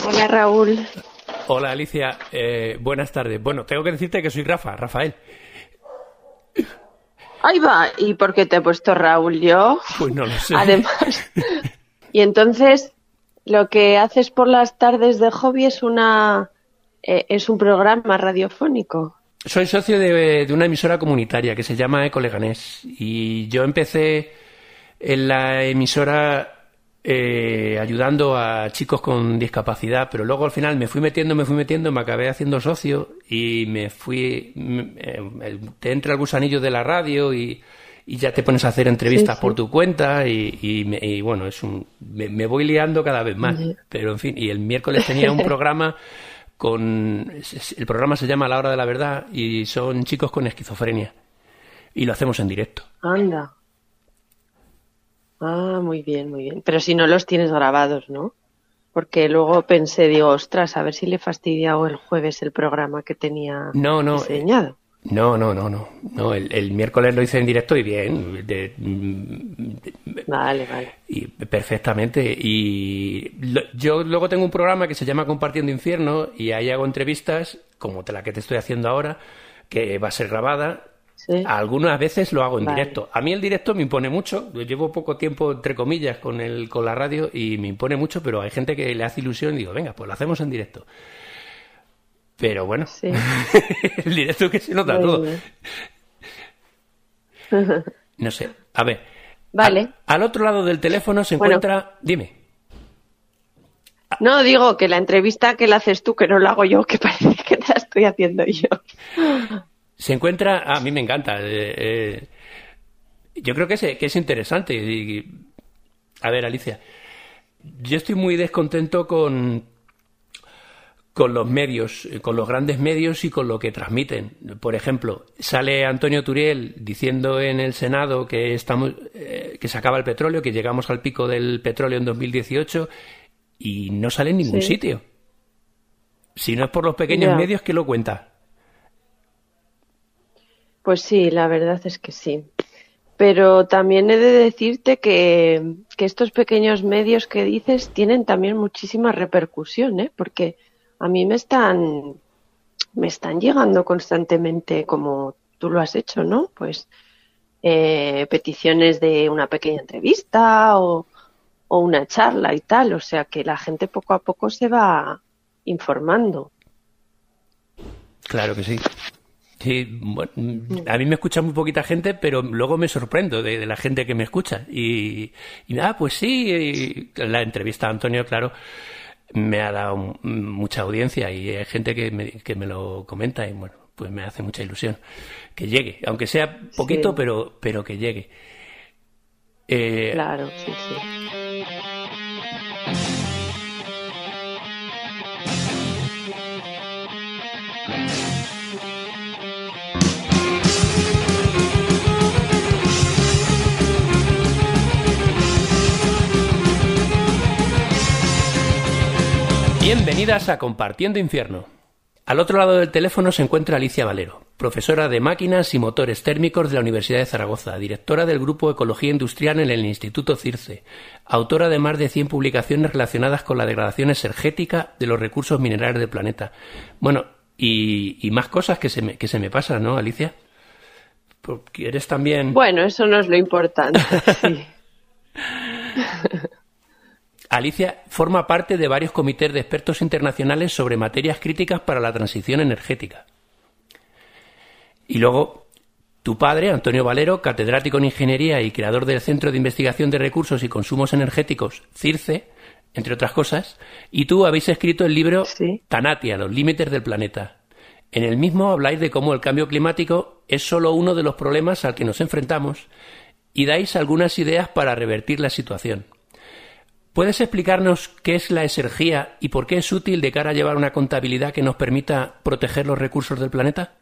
Hola Raúl. Hola Alicia, buenas tardes. Bueno, tengo que decirte que soy Rafael. Ahí va. ¿Y por qué te he puesto Raúl yo? Pues no lo sé. Además. Y entonces, lo que haces por las tardes de hobby es un programa radiofónico. Soy socio de una emisora comunitaria que se llama Eco Leganés y yo empecé en la emisora ayudando a chicos con discapacidad, pero luego al final me fui metiendo, me acabé haciendo socio y te entra el gusanillo de la radio y ya te pones a hacer entrevistas por tu cuenta y bueno, me voy liando cada vez más, pero en fin, y el miércoles tenía un programa el programa se llama La Hora de la Verdad y son chicos con esquizofrenia y lo hacemos en directo. Anda. Ah, muy bien, muy bien. Pero si no los tienes grabados, ¿no? Porque luego digo, ostras, a ver si le he fastidiado el jueves el programa que tenía diseñado. No, el miércoles lo hice en directo y bien. Vale. Y perfectamente. Yo luego tengo un programa que se llama Compartiendo Infierno y ahí hago entrevistas, como la que te estoy haciendo ahora, que va a ser grabada. Sí. Algunas veces lo hago en directo. A mí el directo me impone mucho. Llevo poco tiempo, entre comillas, con la radio y me impone mucho, pero hay gente que le hace ilusión y digo, venga, pues lo hacemos en directo. Pero bueno, sí. el directo que se nota todo. No sé, a ver. Vale. Al otro lado del teléfono se encuentra... Dime. No, digo que la entrevista que la haces tú, que no la hago yo, que parece que la estoy haciendo yo. Se encuentra... A mí me encanta. Yo creo que es interesante. A ver, Alicia, yo estoy muy descontento con los medios, con los grandes medios y con lo que transmiten. Por ejemplo, sale Antonio Turiel diciendo en el Senado que se acaba el petróleo, que llegamos al pico del petróleo en 2018 y no sale en ningún sitio. Si no es por los pequeños medios, ¿qué lo cuenta? Pues sí, la verdad es que sí. Pero también he de decirte que estos pequeños medios que dices tienen también muchísima repercusión, ¿eh? Porque a mí me están llegando constantemente, como tú lo has hecho, ¿no? Pues peticiones de una pequeña entrevista o una charla y tal. O sea que la gente poco a poco se va informando. Claro que sí. Sí, bueno, a mí me escucha muy poquita gente, pero luego me sorprendo de la gente que me escucha. Y nada, pues sí, la entrevista a Antonio, claro, me ha dado mucha audiencia y hay gente que me lo comenta y bueno, pues me hace mucha ilusión que llegue, aunque sea poquito, pero que llegue. Claro, sí. Bienvenidas a Compartiendo Infierno. Al otro lado del teléfono se encuentra Alicia Valero, profesora de Máquinas y Motores Térmicos de la Universidad de Zaragoza, directora del Grupo Ecología Industrial en el Instituto CIRCE, autora de más de 100 publicaciones relacionadas con la degradación exergética de los recursos minerales del planeta. Bueno, y más cosas que se me pasan, ¿no, Alicia? Porque eres también... Bueno, eso no es lo importante, sí. Alicia forma parte de varios comités de expertos internacionales sobre materias críticas para la transición energética. Y luego, tu padre, Antonio Valero, catedrático en Ingeniería y creador del Centro de Investigación de Recursos y Consumos Energéticos, CIRCE, entre otras cosas, y tú habéis escrito el libro Tanatia, los límites del planeta. En el mismo habláis de cómo el cambio climático es solo uno de los problemas al que nos enfrentamos y dais algunas ideas para revertir la situación. ¿Puedes explicarnos qué es la exergía y por qué es útil de cara a llevar una contabilidad que nos permita proteger los recursos del planeta?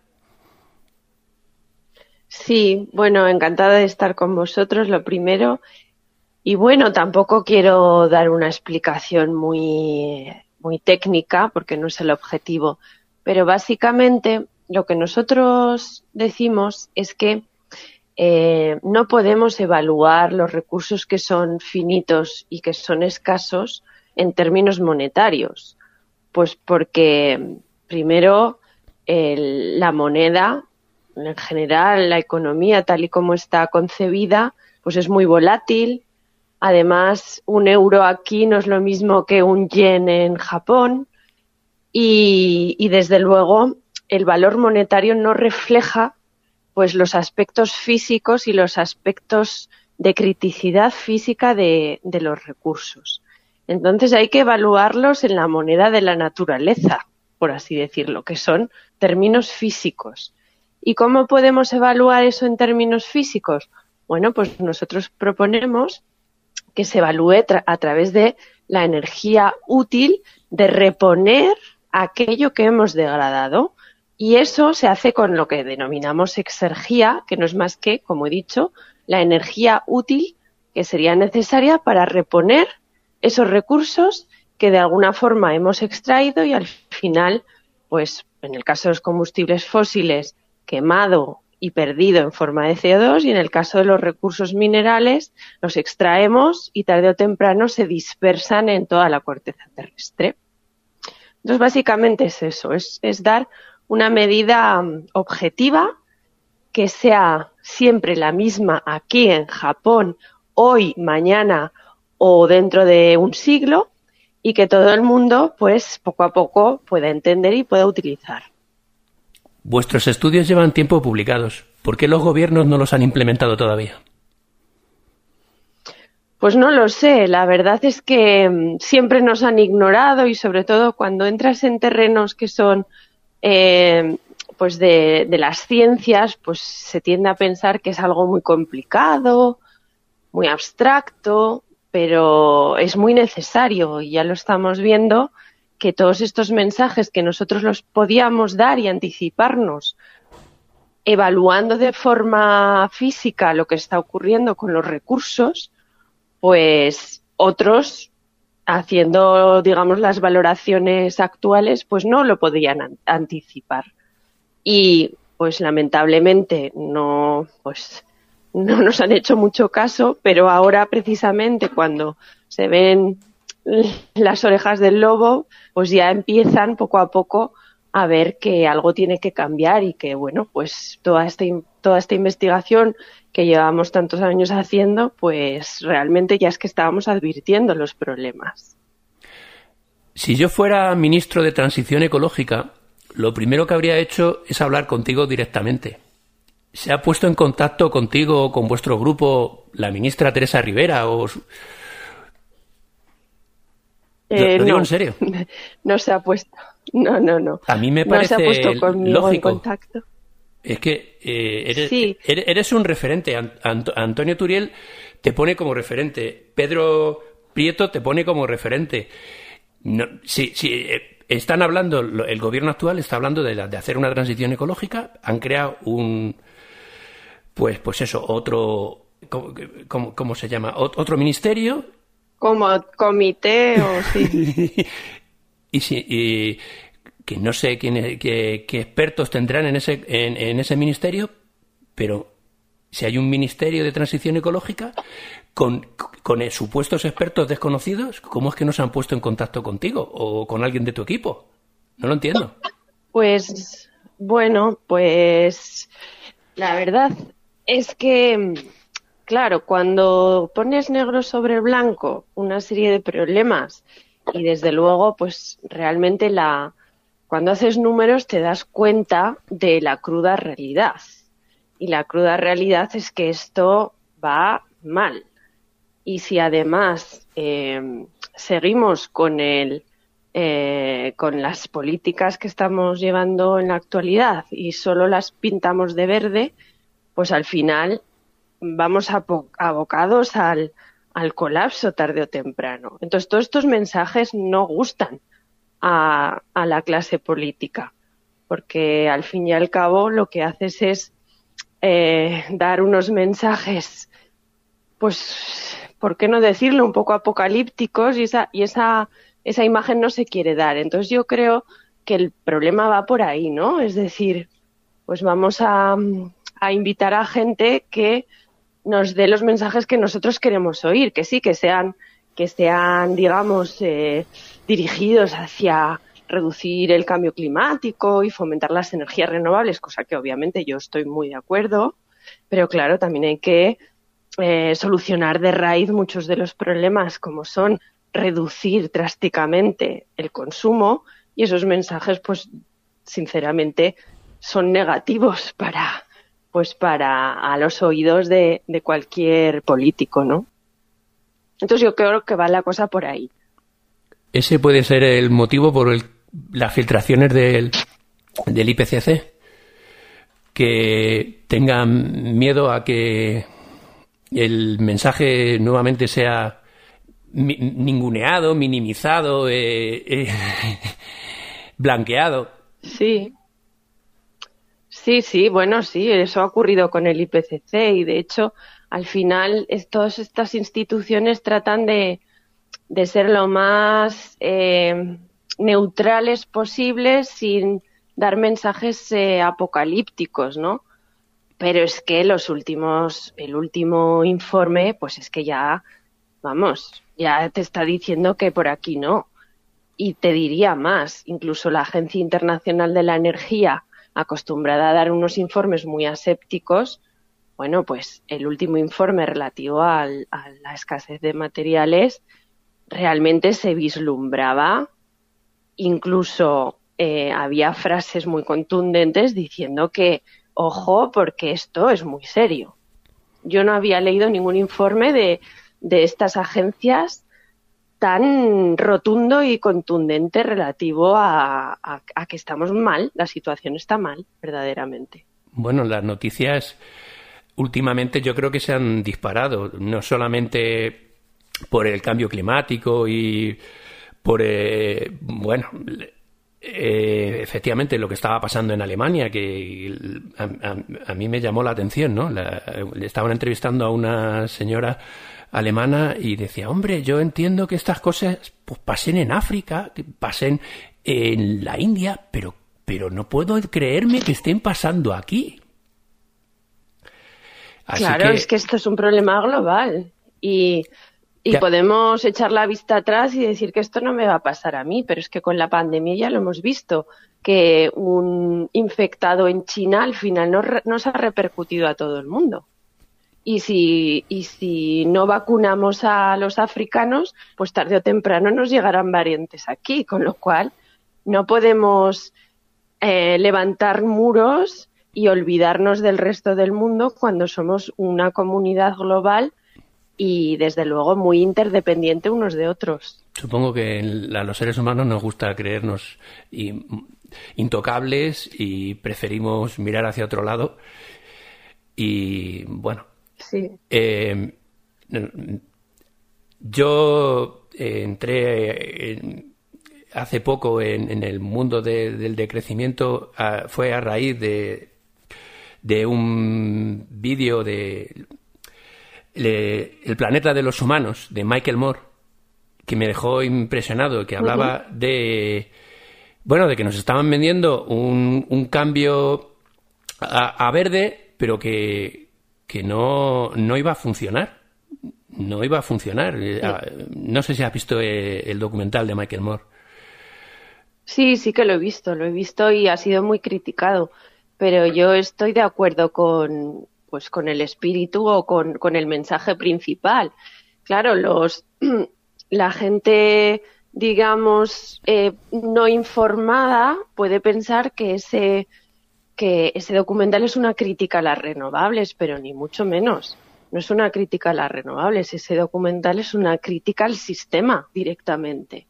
Sí, bueno, encantada de estar con vosotros, lo primero. Y bueno, tampoco quiero dar una explicación muy técnica, porque no es el objetivo. Pero básicamente lo que nosotros decimos es que no podemos evaluar los recursos que son finitos y que son escasos en términos monetarios. Pues porque, primero, la moneda, en general, la economía tal y como está concebida, pues es muy volátil. Además, un euro aquí no es lo mismo que un yen en Japón. Y desde luego, el valor monetario no refleja pues los aspectos físicos y los aspectos de criticidad física de los recursos. Entonces hay que evaluarlos en la moneda de la naturaleza, por así decirlo, que son términos físicos. ¿Y cómo podemos evaluar eso en términos físicos? Bueno, pues nosotros proponemos que se evalúe a través de la energía útil de reponer aquello que hemos degradado. Y eso se hace con lo que denominamos exergía, que no es más que, como he dicho, la energía útil que sería necesaria para reponer esos recursos que de alguna forma hemos extraído y al final, pues en el caso de los combustibles fósiles, quemado y perdido en forma de CO2, y en el caso de los recursos minerales, los extraemos y tarde o temprano se dispersan en toda la corteza terrestre. Entonces, básicamente es eso, es dar una medida objetiva que sea siempre la misma aquí en Japón, hoy, mañana o dentro de un siglo, y que todo el mundo, pues, poco a poco pueda entender y pueda utilizar. Vuestros estudios llevan tiempo publicados. ¿Por qué los gobiernos no los han implementado todavía? Pues no lo sé. La verdad es que siempre nos han ignorado y sobre todo cuando entras en terrenos que son pues de las ciencias, pues se tiende a pensar que es algo muy complicado, muy abstracto, pero es muy necesario y ya lo estamos viendo que todos estos mensajes que nosotros los podíamos dar y anticiparnos evaluando de forma física lo que está ocurriendo con los recursos, pues otros, haciendo, digamos, las valoraciones actuales, pues no lo podían anticipar. Y, pues lamentablemente, no nos han hecho mucho caso, pero ahora precisamente cuando se ven las orejas del lobo, pues ya empiezan poco a poco a ver que algo tiene que cambiar y que, bueno, pues toda esta investigación que llevamos tantos años haciendo, pues realmente ya es que estábamos advirtiendo los problemas. Si yo fuera ministro de Transición Ecológica, lo primero que habría hecho es hablar contigo directamente. ¿Se ha puesto en contacto contigo o con vuestro grupo la ministra Teresa Rivera? Lo digo en serio. No se ha puesto. No. A mí me parece no se ha puesto conmigo lógico. En contacto. Es que Sí. eres un referente. Antonio Turiel te pone como referente. Pedro Prieto te pone como referente. No, sí, están hablando, el gobierno actual está hablando de hacer una transición ecológica. Han creado otro, ¿cómo se llama? Otro ministerio. Como comité o sí. y que no sé qué expertos tendrán en ese ministerio, pero si hay un ministerio de transición ecológica con supuestos expertos desconocidos, ¿cómo es que no se han puesto en contacto contigo o con alguien de tu equipo? No lo entiendo. Pues, bueno, pues la verdad es que, claro, cuando pones negro sobre blanco una serie de problemas y desde luego, pues realmente cuando haces números te das cuenta de la cruda realidad. Y la cruda realidad es que esto va mal. Y si además seguimos con las políticas que estamos llevando en la actualidad y solo las pintamos de verde, pues al final vamos abocados al colapso tarde o temprano. Entonces todos estos mensajes no gustan a la clase política, porque al fin y al cabo lo que haces es dar unos mensajes, pues, ¿por qué no decirlo?, un poco apocalípticos y esa imagen no se quiere dar. Entonces yo creo que el problema va por ahí, ¿no? Es decir, pues vamos a invitar a gente que nos dé los mensajes que nosotros queremos oír, que sí, que sean digamos, dirigidos hacia reducir el cambio climático y fomentar las energías renovables, cosa que obviamente yo estoy muy de acuerdo, pero claro, también hay que solucionar de raíz muchos de los problemas, como son reducir drásticamente el consumo, y esos mensajes, pues, sinceramente, son negativos para a los oídos de cualquier político, ¿no? Entonces yo creo que va la cosa por ahí. Ese puede ser el motivo por las filtraciones del IPCC, que tengan miedo a que el mensaje nuevamente sea ninguneado, minimizado, blanqueado. Sí, bueno, sí, eso ha ocurrido con el IPCC y de hecho al final todas estas instituciones tratan de ser lo más neutrales posibles sin dar mensajes apocalípticos, ¿no? Pero es que el último informe, pues es que ya te está diciendo que por aquí no. Y te diría más, incluso la Agencia Internacional de la Energía, acostumbrada a dar unos informes muy asépticos, bueno, pues el último informe relativo a la escasez de materiales realmente se vislumbraba, incluso había frases muy contundentes diciendo que, ojo, porque esto es muy serio. Yo no había leído ningún informe de estas agencias tan rotundo y contundente relativo a que estamos mal, la situación está mal, verdaderamente. Bueno, las noticias últimamente yo creo que se han disparado, no solamente por el cambio climático y por, efectivamente lo que estaba pasando en Alemania, que a mí me llamó la atención, ¿no? Le estaban entrevistando a una señora alemana y decía, hombre, yo entiendo que estas cosas pues pasen en África, que pasen en la India, pero no puedo creerme que estén pasando aquí. Así claro, es que esto es un problema global y podemos echar la vista atrás y decir que esto no me va a pasar a mí, pero es que con la pandemia ya lo hemos visto, que un infectado en China al final nos ha repercutido a todo el mundo. Y si no vacunamos a los africanos, pues tarde o temprano nos llegarán variantes aquí, con lo cual no podemos levantar muros y olvidarnos del resto del mundo cuando somos una comunidad global y desde luego muy interdependiente unos de otros. Supongo que a los seres humanos nos gusta creernos intocables y preferimos mirar hacia otro lado. Y bueno, sí. Yo entré hace poco en el mundo del decrecimiento, fue a raíz de un vídeo de El planeta de los humanos, de Michael Moore, que me dejó impresionado, que hablaba de que nos estaban vendiendo un cambio a verde, pero que no iba a funcionar. No iba a funcionar. No sé si has visto el documental de Michael Moore. Sí que lo he visto y ha sido muy criticado, pero yo estoy de acuerdo con el espíritu o con el mensaje principal. Claro, la gente, digamos, no informada puede pensar que ese documental es una crítica a las renovables, pero ni mucho menos. No es una crítica a las renovables, ese documental es una crítica al sistema directamente.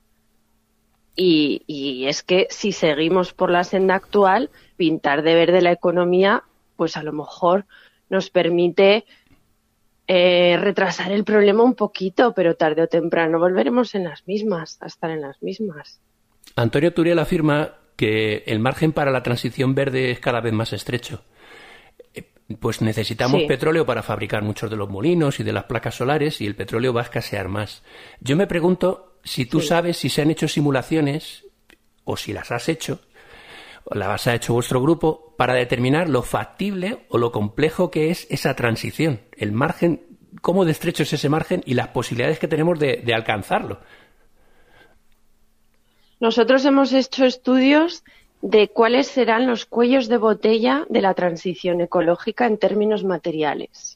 Y es que si seguimos por la senda actual, pintar de verde la economía, pues a lo mejor nos permite retrasar el problema un poquito, pero tarde o temprano volveremos a estar en las mismas. Antonio Turiel afirma que el margen para la transición verde es cada vez más estrecho. Pues necesitamos petróleo para fabricar muchos de los molinos y de las placas solares y el petróleo va a escasear más. Yo me pregunto si tú sabes si se han hecho simulaciones o si las has hecho o las ha hecho vuestro grupo para determinar lo factible o lo complejo que es esa transición, el margen, cómo de estrecho es ese margen y las posibilidades que tenemos de alcanzarlo. Nosotros hemos hecho estudios de cuáles serán los cuellos de botella de la transición ecológica en términos materiales.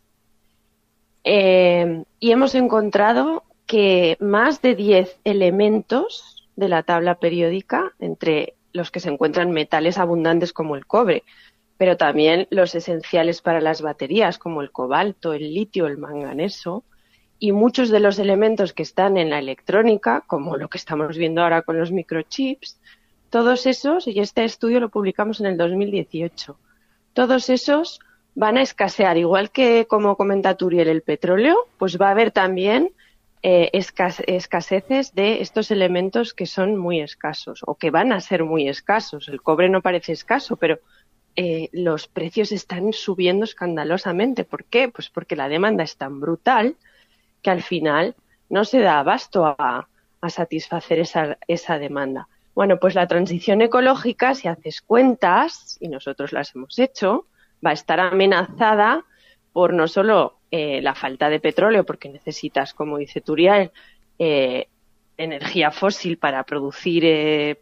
Y hemos encontrado que más de 10 elementos de la tabla periódica, entre los que se encuentran metales abundantes como el cobre, pero también los esenciales para las baterías como el cobalto, el litio, el manganeso, y muchos de los elementos que están en la electrónica, como lo que estamos viendo ahora con los microchips, todos esos, y este estudio lo publicamos en el 2018, todos esos van a escasear, igual que como comenta Turiel el petróleo, pues va a haber también escaseces de estos elementos que son muy escasos o que van a ser muy escasos. El cobre no parece escaso, pero los precios están subiendo escandalosamente. ¿Por qué? Pues porque la demanda es tan brutal que al final no se da abasto a satisfacer esa demanda. Bueno, pues la transición ecológica, si haces cuentas, y nosotros las hemos hecho, va a estar amenazada por no solo la falta de petróleo, porque necesitas, como dice Turiel, energía fósil para producir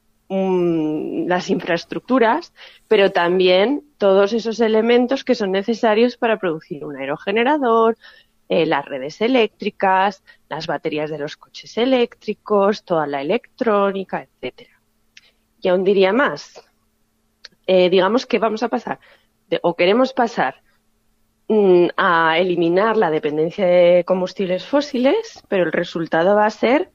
las infraestructuras, pero también todos esos elementos que son necesarios para producir un aerogenerador, las redes eléctricas, las baterías de los coches eléctricos, toda la electrónica, etcétera. Y aún diría más, digamos que vamos a pasar, o queremos pasar a eliminar la dependencia de combustibles fósiles, pero el resultado va a ser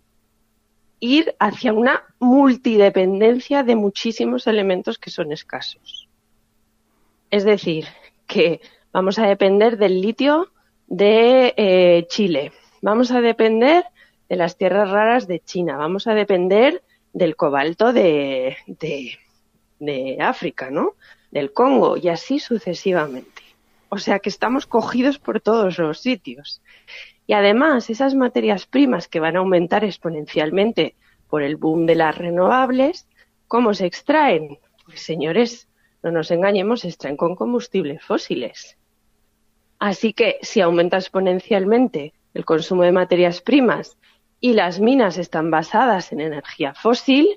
ir hacia una multidependencia de muchísimos elementos que son escasos. Es decir, que vamos a depender del litio de Chile, vamos a depender de las tierras raras de China, vamos a depender del cobalto de África, ¿no? Del Congo, y así sucesivamente. O sea que estamos cogidos por todos los sitios. Y además, esas materias primas que van a aumentar exponencialmente por el boom de las renovables, ¿cómo se extraen? Pues señores, no nos engañemos, se extraen con combustibles fósiles. Así que si aumenta exponencialmente el consumo de materias primas y las minas están basadas en energía fósil,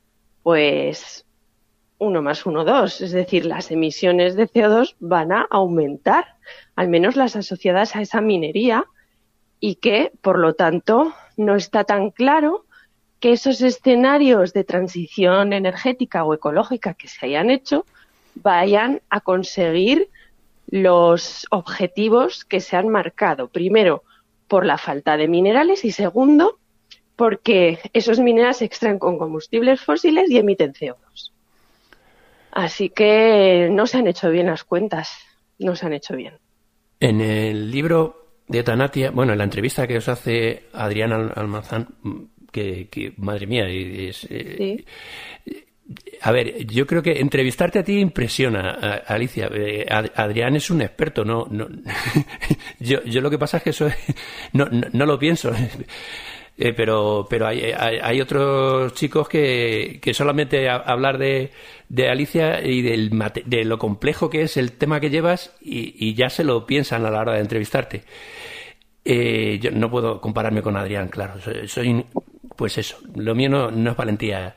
pues 1 más 1, 2. Es decir, las emisiones de CO2 van a aumentar, al menos las asociadas a esa minería, y que, por lo tanto, no está tan claro que esos escenarios de transición energética o ecológica que se hayan hecho vayan a conseguir los objetivos que se han marcado. Primero, por la falta de minerales, y segundo, porque esos minerales se extraen con combustibles fósiles y emiten CO2. Así que no se han hecho bien las cuentas, no se han hecho bien. En el libro de Tanatia, bueno, en la entrevista que os hace Adrián Almazán, que madre mía, sí. A ver, yo creo que entrevistarte a ti impresiona, Alicia. Adrián es un experto, no yo lo que pasa es que no lo pienso. Pero hay otros chicos que solamente hablar de Alicia y de lo complejo que es el tema que llevas y ya se lo piensan a la hora de entrevistarte. Yo no puedo compararme con Adrián, claro. Soy pues eso. Lo mío no es valentía,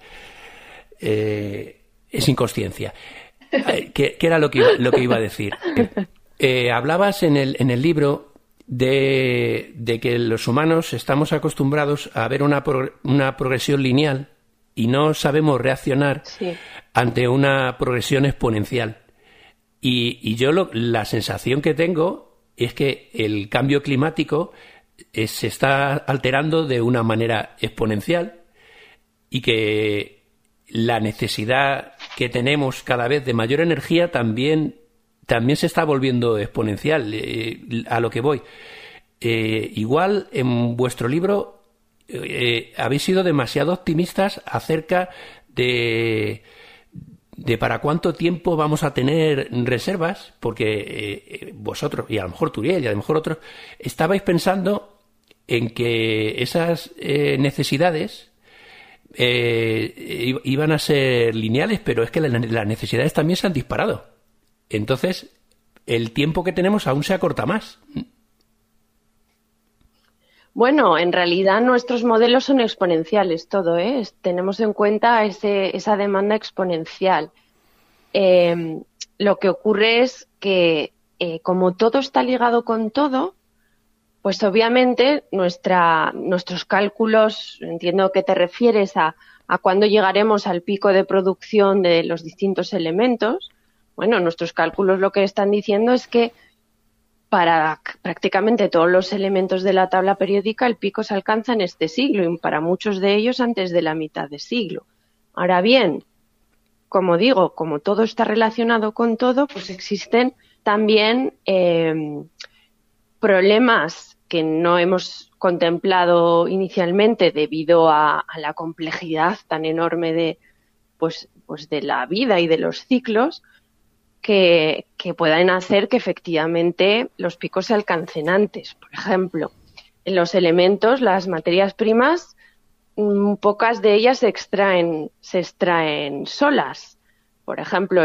es inconsciencia. ¿Qué era lo que iba a decir? Hablabas en el libro de que los humanos estamos acostumbrados a ver una progresión lineal y no sabemos reaccionar ante una progresión exponencial. Y yo la sensación que tengo es que el cambio climático se está alterando de una manera exponencial y que la necesidad que tenemos cada vez de mayor energía también se está volviendo exponencial. A lo que voy. Igual en vuestro libro habéis sido demasiado optimistas acerca de para cuánto tiempo vamos a tener reservas, porque vosotros, y a lo mejor Turiel y a lo mejor otros, estabais pensando en que esas necesidades iban a ser lineales, pero es que las necesidades también se han disparado. Entonces, el tiempo que tenemos aún se acorta más. Bueno, en realidad nuestros modelos son exponenciales, todo, ¿eh? Tenemos en cuenta esa demanda exponencial. Eh, lo que ocurre es que, como todo está ligado con todo, pues obviamente nuestros cálculos, entiendo que te refieres a cuándo llegaremos al pico de producción de los distintos elementos. Bueno, nuestros cálculos lo que están diciendo es que para prácticamente todos los elementos de la tabla periódica el pico se alcanza en este siglo y para muchos de ellos antes de la mitad de siglo. Ahora bien, como digo, como todo está relacionado con todo, pues existen también problemas que no hemos contemplado inicialmente debido a la complejidad tan enorme pues de la vida y de los ciclos, que puedan hacer que efectivamente los picos se alcancen antes. Por ejemplo, en los elementos, las materias primas, pocas de ellas se extraen solas. Por ejemplo,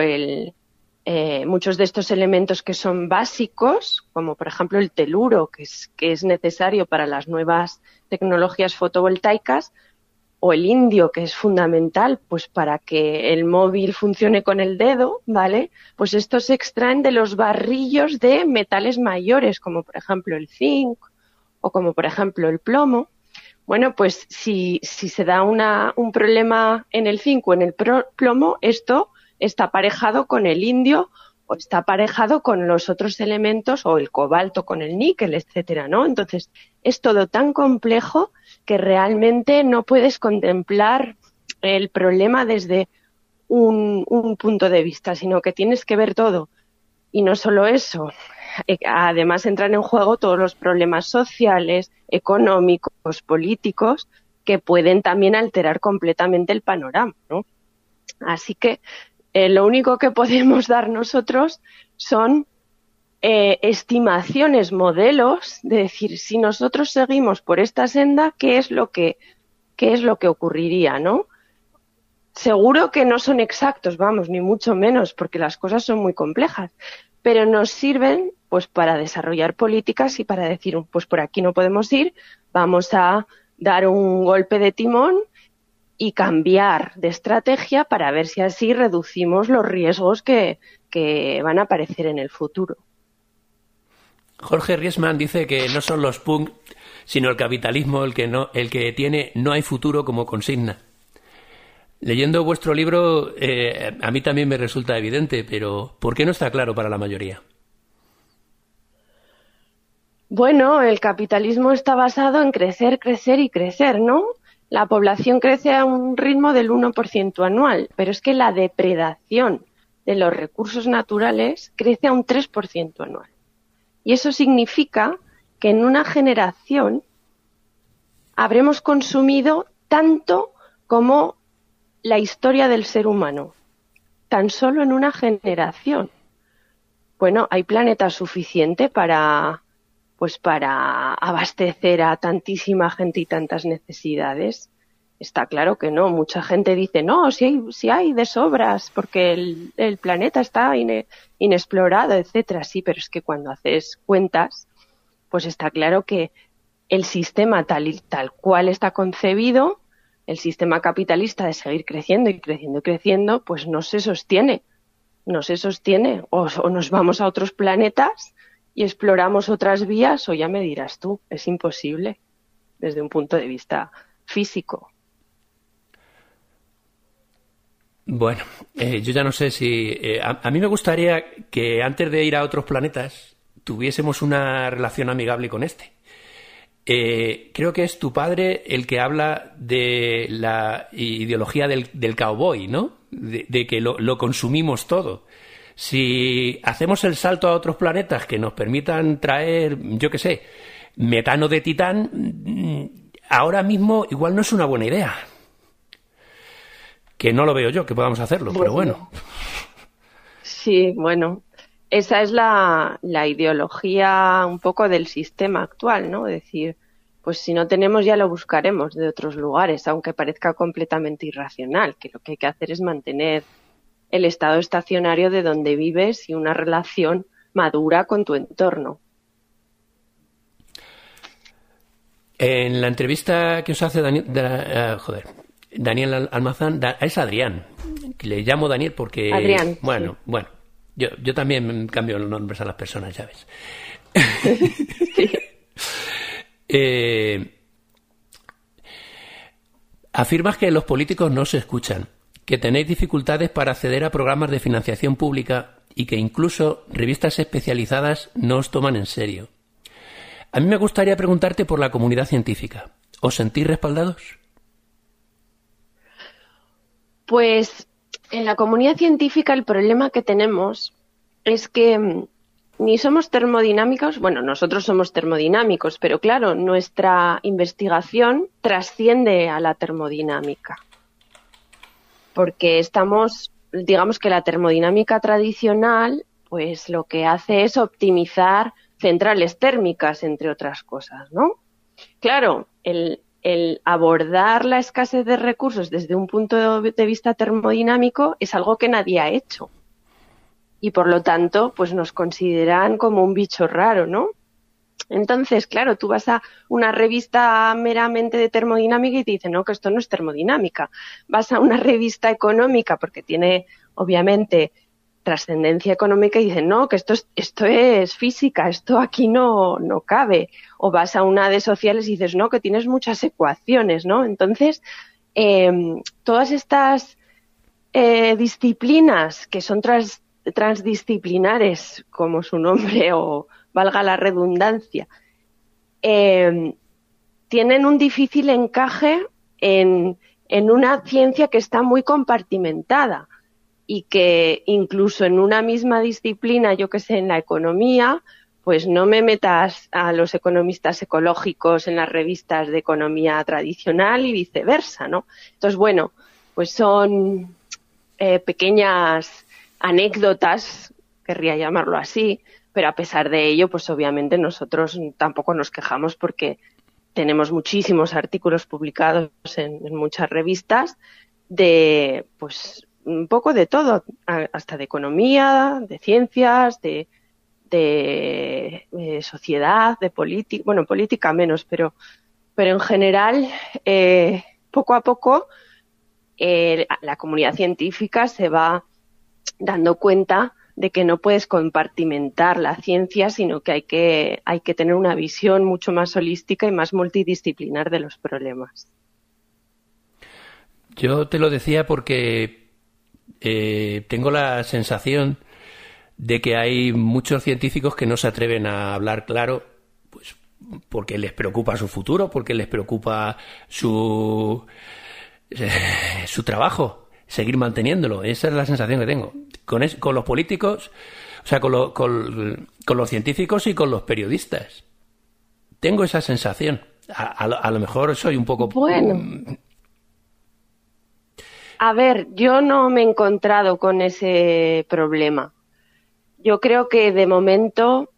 muchos de estos elementos que son básicos, como por ejemplo el teluro, que es necesario para las nuevas tecnologías fotovoltaicas, o el indio, que es fundamental pues para que el móvil funcione con el dedo, ¿vale? Pues estos se extraen de los barrillos de metales mayores, como por ejemplo el zinc o como por ejemplo el plomo. Bueno, pues si se da un problema en el zinc o en el plomo, esto está aparejado con el indio o está aparejado con los otros elementos, o el cobalto con el níquel, etcétera, ¿no? Entonces, es todo tan complejo que realmente no puedes contemplar el problema desde un punto de vista, sino que tienes que ver todo. Y no solo eso, además entran en juego todos los problemas sociales, económicos, políticos, que pueden también alterar completamente el panorama, ¿no? Así que lo único que podemos dar nosotros son estimaciones, modelos, de decir, si nosotros seguimos por esta senda, ¿qué es lo que ocurriría, ¿no? Seguro que no son exactos, vamos, ni mucho menos, porque las cosas son muy complejas, pero nos sirven pues para desarrollar políticas y para decir, pues por aquí no podemos ir, vamos a dar un golpe de timón y cambiar de estrategia para ver si así reducimos los riesgos que van a aparecer en el futuro. Jorge Riesman dice que no son los punk, sino el capitalismo el que tiene no hay futuro como consigna. Leyendo vuestro libro, a mí también me resulta evidente, pero ¿por qué no está claro para la mayoría? Bueno, el capitalismo está basado en crecer, crecer y crecer, ¿no? La población crece a un ritmo del 1% anual, pero es que la depredación de los recursos naturales crece a un 3% anual. Y eso significa que en una generación habremos consumido tanto como la historia del ser humano, tan solo en una generación. Bueno, ¿hay planeta suficiente para abastecer a tantísima gente y tantas necesidades? Está claro que no. Mucha gente dice, no, si hay de sobras, porque el planeta está inexplorado, etcétera. Sí, pero es que cuando haces cuentas, pues está claro que el sistema tal cual está concebido, el sistema capitalista de seguir creciendo y creciendo y creciendo, pues no se sostiene. No se sostiene. O nos vamos a otros planetas y exploramos otras vías, o ya me dirás tú, es imposible desde un punto de vista físico. Bueno, yo ya no sé si... a mí me gustaría que antes de ir a otros planetas tuviésemos una relación amigable con este. Creo que es tu padre el que habla de la ideología del cowboy, ¿no? De que lo consumimos todo. Si hacemos el salto a otros planetas que nos permitan traer, yo qué sé, metano de titán, ahora mismo igual no es una buena idea. Que no lo veo yo, que podamos hacerlo, pero bueno. Sí, bueno, esa es la ideología un poco del sistema actual, ¿no? Es decir, pues si no tenemos ya lo buscaremos de otros lugares, aunque parezca completamente irracional, que lo que hay que hacer es mantener el estado estacionario de donde vives y una relación madura con tu entorno. En la entrevista que os hace Daniel Almazán, es Adrián, que le llamo Daniel porque... Adrián, bueno, sí. Bueno, yo también cambio los nombres a las personas, ya ves. Sí. Afirmas que los políticos no se escuchan, que tenéis dificultades para acceder a programas de financiación pública y que incluso revistas especializadas no os toman en serio. A mí me gustaría preguntarte por la comunidad científica. ¿Os sentís respaldados? Pues en la comunidad científica el problema que tenemos es que ni somos termodinámicos, bueno, nosotros somos termodinámicos, pero claro, nuestra investigación trasciende a la termodinámica. Porque digamos que la termodinámica tradicional, pues lo que hace es optimizar centrales térmicas, entre otras cosas, ¿no? Claro, el abordar la escasez de recursos desde un punto de vista termodinámico es algo que nadie ha hecho. Y por lo tanto, pues nos consideran como un bicho raro, ¿no? Entonces, claro, tú vas a una revista meramente de termodinámica y te dicen, no, que esto no es termodinámica. Vas a una revista económica porque tiene, obviamente, trascendencia económica y dicen, no, que esto es física, esto aquí no cabe. O vas a una de sociales y dices, no, que tienes muchas ecuaciones, ¿no? Entonces, todas estas disciplinas que son transdisciplinares, como su nombre, o valga la redundancia, tienen un difícil encaje en una ciencia que está muy compartimentada y que incluso en una misma disciplina, yo que sé, en la economía, pues no me metas a los economistas ecológicos en las revistas de economía tradicional y viceversa, ¿no? Entonces, bueno, pues son pequeñas anécdotas, querría llamarlo así, pero a pesar de ello, pues obviamente nosotros tampoco nos quejamos porque tenemos muchísimos artículos publicados en muchas revistas de, pues, un poco de todo, hasta de economía, de ciencias, de sociedad, de política, bueno, política menos, pero en general, poco a poco, la comunidad científica se va dando cuenta de que no puedes compartimentar la ciencia, sino que hay que tener una visión mucho más holística y más multidisciplinar de los problemas. Yo te lo decía porque tengo la sensación de que hay muchos científicos que no se atreven a hablar claro, pues porque les preocupa su futuro, porque les preocupa su trabajo, seguir manteniéndolo. Esa es la sensación que tengo. Con los políticos, o sea, con los científicos y con los periodistas. Tengo esa sensación. A lo mejor soy un poco... Bueno. A ver, yo no me he encontrado con ese problema. Yo creo que de momento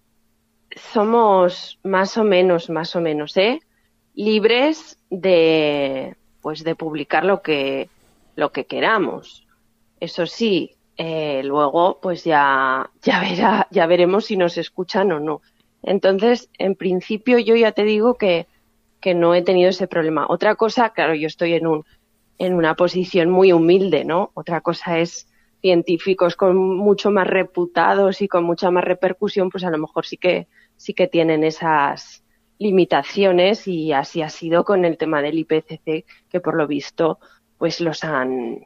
somos más o menos, libres de publicar lo que queramos. Eso sí, luego pues ya veremos si nos escuchan o no. Entonces, en principio yo ya te digo que no he tenido ese problema. Otra cosa, claro, yo estoy en una posición muy humilde, ¿no? Otra cosa es científicos con mucho más reputados y con mucha más repercusión, pues a lo mejor sí que tienen esas limitaciones, y así ha sido con el tema del IPCC, que por lo visto pues no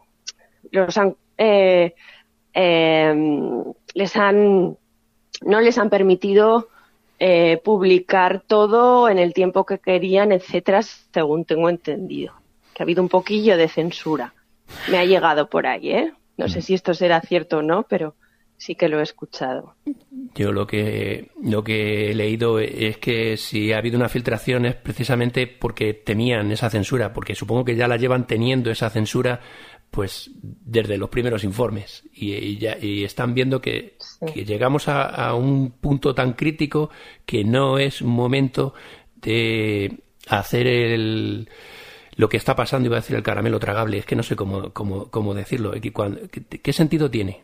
les han permitido publicar todo en el tiempo que querían, etcétera, según tengo entendido. Que ha habido un poquillo de censura. Me ha llegado por ahí, ¿eh? No sé si esto será cierto o no, pero sí que lo he escuchado. Yo lo que he leído es que si ha habido una filtración es precisamente porque temían esa censura, porque supongo que ya la llevan teniendo esa censura pues desde los primeros informes y están viendo que llegamos a un punto tan crítico que no es momento de hacer lo que está pasando, iba a decir el caramelo tragable, es que no sé cómo decirlo. ¿Qué sentido tiene?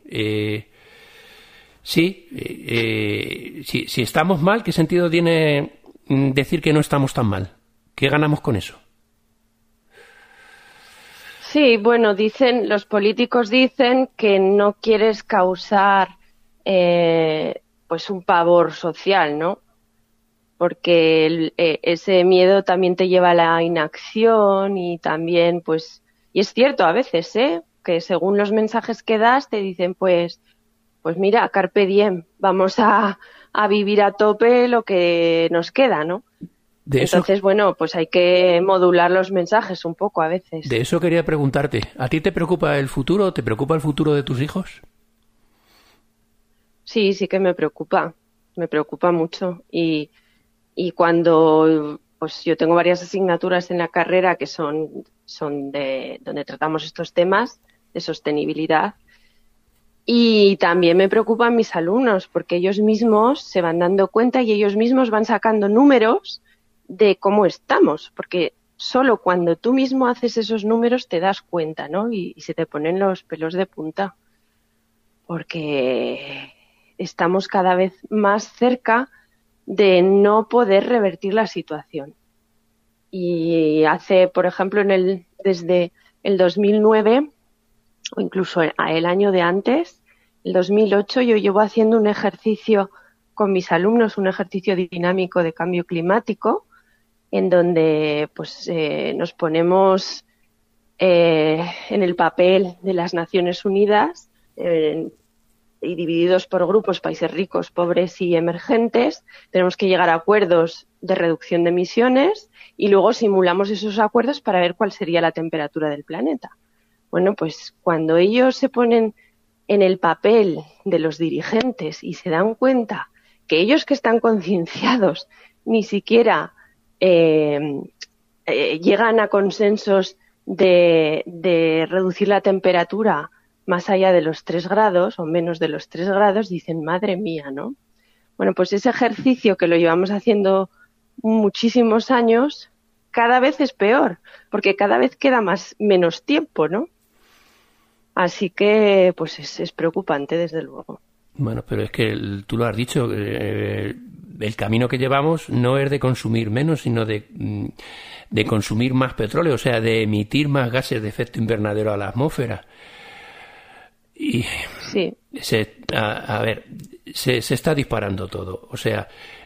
Si estamos mal, ¿qué sentido tiene decir que no estamos tan mal? ¿Qué ganamos con eso? Sí, bueno, los políticos dicen que no quieres causar pues un pavor social, ¿no? Porque ese miedo también te lleva a la inacción y también, pues, y es cierto a veces, que según los mensajes que das te dicen, pues mira, carpe diem, vamos a vivir a tope lo que nos queda, ¿no? Entonces, bueno, pues hay que modular los mensajes un poco a veces. De eso quería preguntarte. ¿A ti te preocupa el futuro? ¿Te preocupa el futuro de tus hijos? Sí, sí que me preocupa mucho. Y cuando, pues yo tengo varias asignaturas en la carrera que son de donde tratamos estos temas de sostenibilidad. Y también me preocupan mis alumnos, porque ellos mismos se van dando cuenta y ellos mismos van sacando números de cómo estamos, porque solo cuando tú mismo haces esos números te das cuenta, ¿no? Y se te ponen los pelos de punta, porque estamos cada vez más cerca de no poder revertir la situación. Y por ejemplo, desde el 2009, o incluso el año de antes, el 2008, yo llevo haciendo un ejercicio con mis alumnos, un ejercicio dinámico de cambio climático, en donde pues nos ponemos en el papel de las Naciones Unidas y divididos por grupos, países ricos, pobres y emergentes. Tenemos que llegar a acuerdos de reducción de emisiones y luego simulamos esos acuerdos para ver cuál sería la temperatura del planeta. Bueno, pues cuando ellos se ponen en el papel de los dirigentes y se dan cuenta que ellos que están concienciados ni siquiera llegan a consensos de reducir la temperatura más allá de los 3 grados o menos de los 3 grados, dicen, madre mía, ¿no? Bueno, pues ese ejercicio que lo llevamos haciendo muchísimos años, cada vez es peor, porque cada vez queda menos tiempo, ¿no? Así que, pues es preocupante, desde luego. Bueno, pero es que tú lo has dicho, el camino que llevamos no es de consumir menos, sino de consumir más petróleo, o sea, de emitir más gases de efecto invernadero a la atmósfera. Y sí. Se está disparando todo. O sea,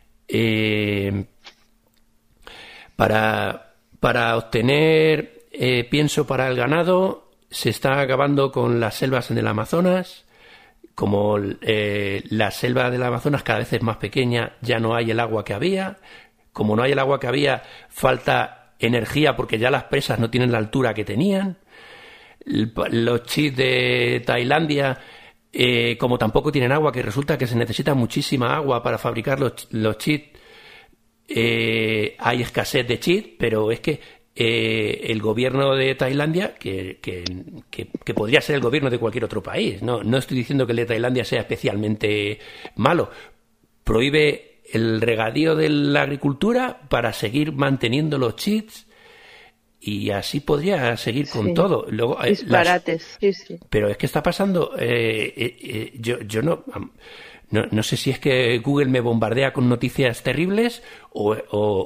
para obtener pienso para el ganado, se está acabando con las selvas en el Amazonas. Como la selva del Amazonas cada vez es más pequeña, ya no hay el agua que había. Como no hay el agua que había, falta energía porque ya las presas no tienen la altura que tenían. Los chips de Tailandia, como tampoco tienen agua, que resulta que se necesita muchísima agua para fabricar los chips, hay escasez de chips, pero es que el gobierno de Tailandia, que podría ser el gobierno de cualquier otro país, no estoy diciendo que el de Tailandia sea especialmente malo, prohíbe el regadío de la agricultura para seguir manteniendo los chips. Y así podría seguir con todo. Luego, disparates, sí. Pero es que está pasando. Yo no sé si es que Google me bombardea con noticias terribles o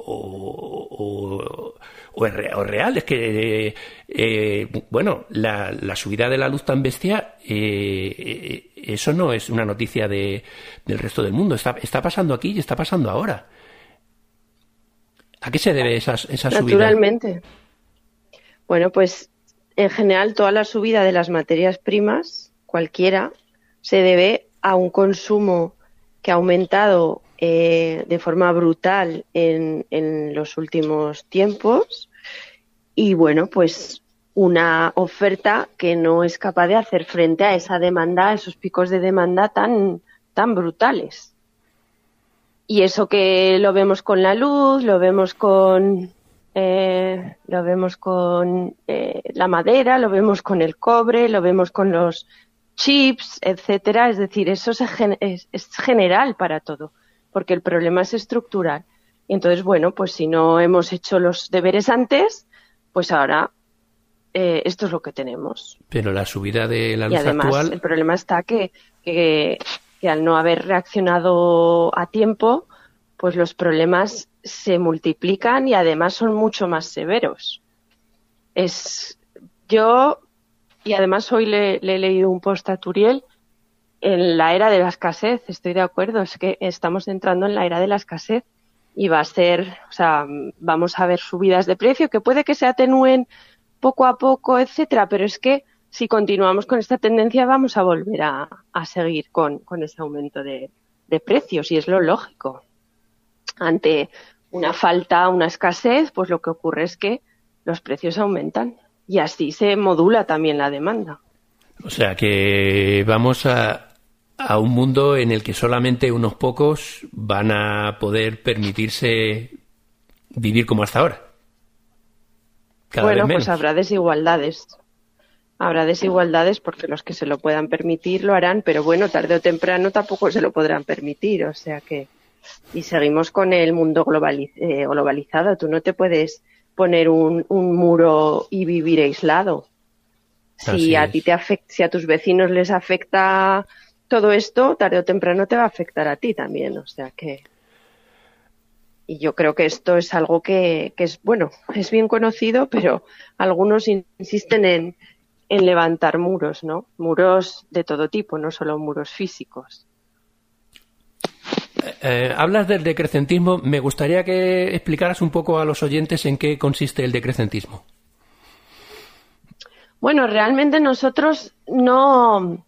es real. Es que, bueno, la subida de la luz tan bestia, eso no es una noticia del resto del mundo. Está pasando aquí y está pasando ahora. ¿A qué se debe esa subida? Naturalmente. Bueno, pues en general toda la subida de las materias primas, cualquiera, se debe a un consumo que ha aumentado de forma brutal en los últimos tiempos y, bueno, pues una oferta que no es capaz de hacer frente a esa demanda, a esos picos de demanda tan brutales. Y eso que lo vemos con la luz, lo vemos con la madera, lo vemos con el cobre, lo vemos con los chips, etcétera. Es decir, eso es general para todo, porque el problema es estructural. Y entonces, bueno, pues si no hemos hecho los deberes antes, pues ahora esto es lo que tenemos. Pero la subida de la luz además, actual... el problema está que al no haber reaccionado a tiempo, pues los problemas se multiplican y además son mucho más severos. Y además hoy le he leído un post a Turiel, en la era de la escasez, estoy de acuerdo, es que estamos entrando en la era de la escasez y va a ser, o sea, vamos a ver subidas de precio que puede que se atenúen poco a poco, etcétera, pero es que si continuamos con esta tendencia vamos a volver a seguir con ese aumento de precios y es lo lógico. Ante una falta, una escasez, pues lo que ocurre es que los precios aumentan y así se modula también la demanda. O sea que vamos a un mundo en el que solamente unos pocos van a poder permitirse vivir como hasta ahora. Cada vez menos. Pues habrá desigualdades. Habrá desigualdades porque los que se lo puedan permitir lo harán, pero bueno, tarde o temprano tampoco se lo podrán permitir. O sea que... Y seguimos con el mundo globalizado. Tú no te puedes poner un muro y vivir aislado. Si a ti si a tus vecinos les afecta todo esto, tarde o temprano te va a afectar a ti también. O sea que... Y yo creo que esto es algo que es, bueno, es bien conocido, pero algunos insisten en levantar muros, ¿no? Muros de todo tipo, no solo muros físicos. Hablas del decrecentismo. Me gustaría que explicaras un poco a los oyentes en qué consiste el decrecentismo. Bueno, realmente nosotros no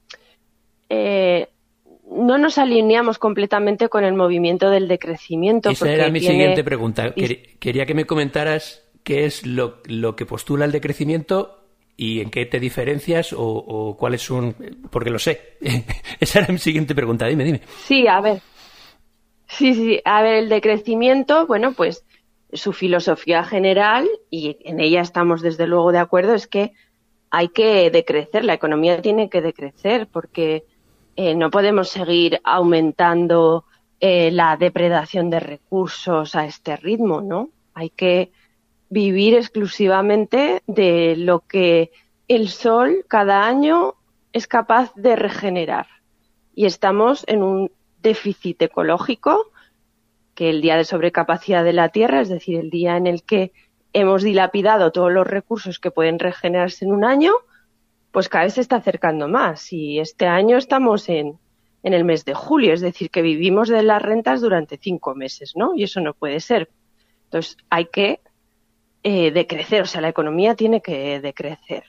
nos alineamos completamente con el movimiento del decrecimiento. Esa era mi siguiente pregunta. Quería que me comentaras qué es lo que postula el decrecimiento y en qué te diferencias o cuáles son... Porque lo sé. Esa era mi siguiente pregunta. Dime. Sí, a ver. Sí. A ver, el decrecimiento, bueno, pues su filosofía general, y en ella estamos desde luego de acuerdo, es que hay que decrecer, la economía tiene que decrecer porque no podemos seguir aumentando la depredación de recursos a este ritmo, ¿no? Hay que vivir exclusivamente de lo que el sol cada año es capaz de regenerar. Y estamos en un déficit ecológico, que el día de sobrecapacidad de la Tierra, es decir, el día en el que hemos dilapidado todos los recursos que pueden regenerarse en un año, pues cada vez se está acercando más. Y este año estamos en el mes de julio, es decir, que vivimos de las rentas durante 5 meses, ¿no? Y eso no puede ser. Entonces hay que decrecer, o sea, la economía tiene que decrecer.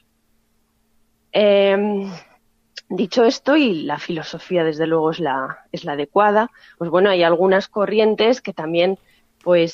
Dicho esto, y la filosofía desde luego es la adecuada, pues bueno, hay algunas corrientes que también pues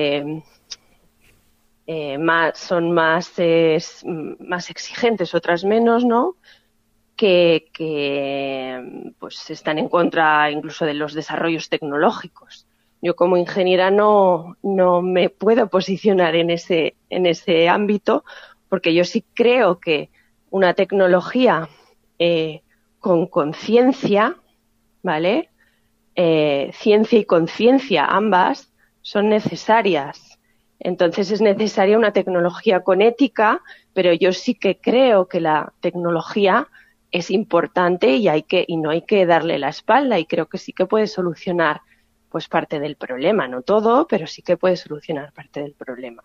son más exigentes, otras menos, ¿no? Que pues están en contra incluso de los desarrollos tecnológicos. Yo como ingeniera no me puedo posicionar en ese ámbito, porque yo sí creo que una tecnología con conciencia, ¿vale? Ciencia y conciencia, ambas, son necesarias. Entonces es necesaria una tecnología con ética, pero yo sí que creo que la tecnología es importante y no hay que darle la espalda, y creo que sí que puede solucionar pues parte del problema, no todo, pero sí que puede solucionar parte del problema.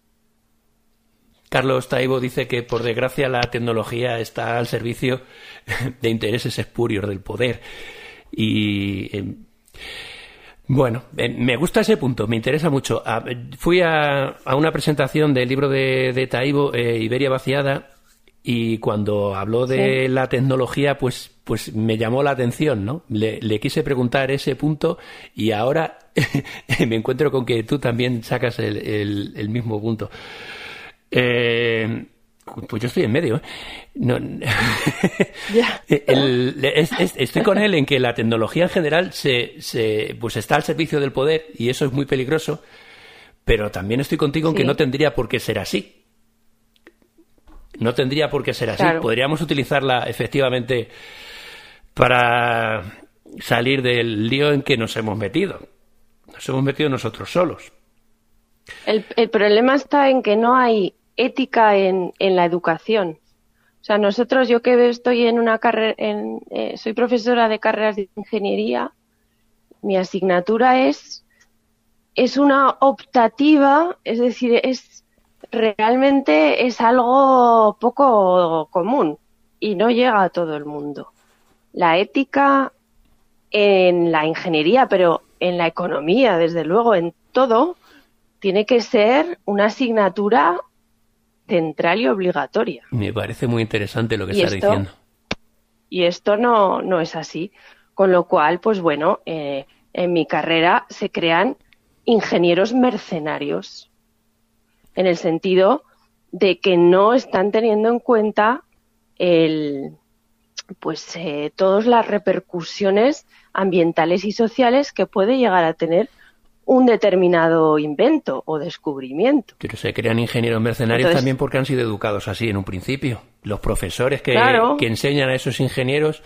Carlos Taibo dice que, por desgracia, la tecnología está al servicio de intereses espurios del poder. Y bueno, me gusta ese punto, me interesa mucho. Fui a una presentación del libro de Taibo, Iberia vaciada, y cuando habló de la tecnología, pues me llamó la atención, ¿no? Le quise preguntar ese punto y ahora me encuentro con que tú también sacas el mismo punto. Pues yo estoy en medio, ¿eh? No, estoy con él en que la tecnología en general pues está al servicio del poder, y eso es muy peligroso, pero también estoy contigo en que no tendría por qué ser así. No tendría por qué ser así. Claro. Podríamos utilizarla efectivamente para salir del lío en que nos hemos metido. Nos hemos metido nosotros solos. El problema está en que no hay ética en la educación. O sea, yo que estoy en una carrera, soy profesora de carreras de ingeniería, mi asignatura es es una optativa, es decir, realmente es algo poco común y no llega a todo el mundo. La ética en la ingeniería, pero en la economía, desde luego, en todo, tiene que ser una asignatura central y obligatoria. Me parece muy interesante lo que estás diciendo. Y esto no es así. Con lo cual, pues bueno, en mi carrera se crean ingenieros mercenarios, en el sentido de que no están teniendo en cuenta todas las repercusiones ambientales y sociales que puede llegar a tener un determinado invento o descubrimiento. Pero se crean ingenieros mercenarios también porque han sido educados así en un principio. Los profesores que enseñan a esos ingenieros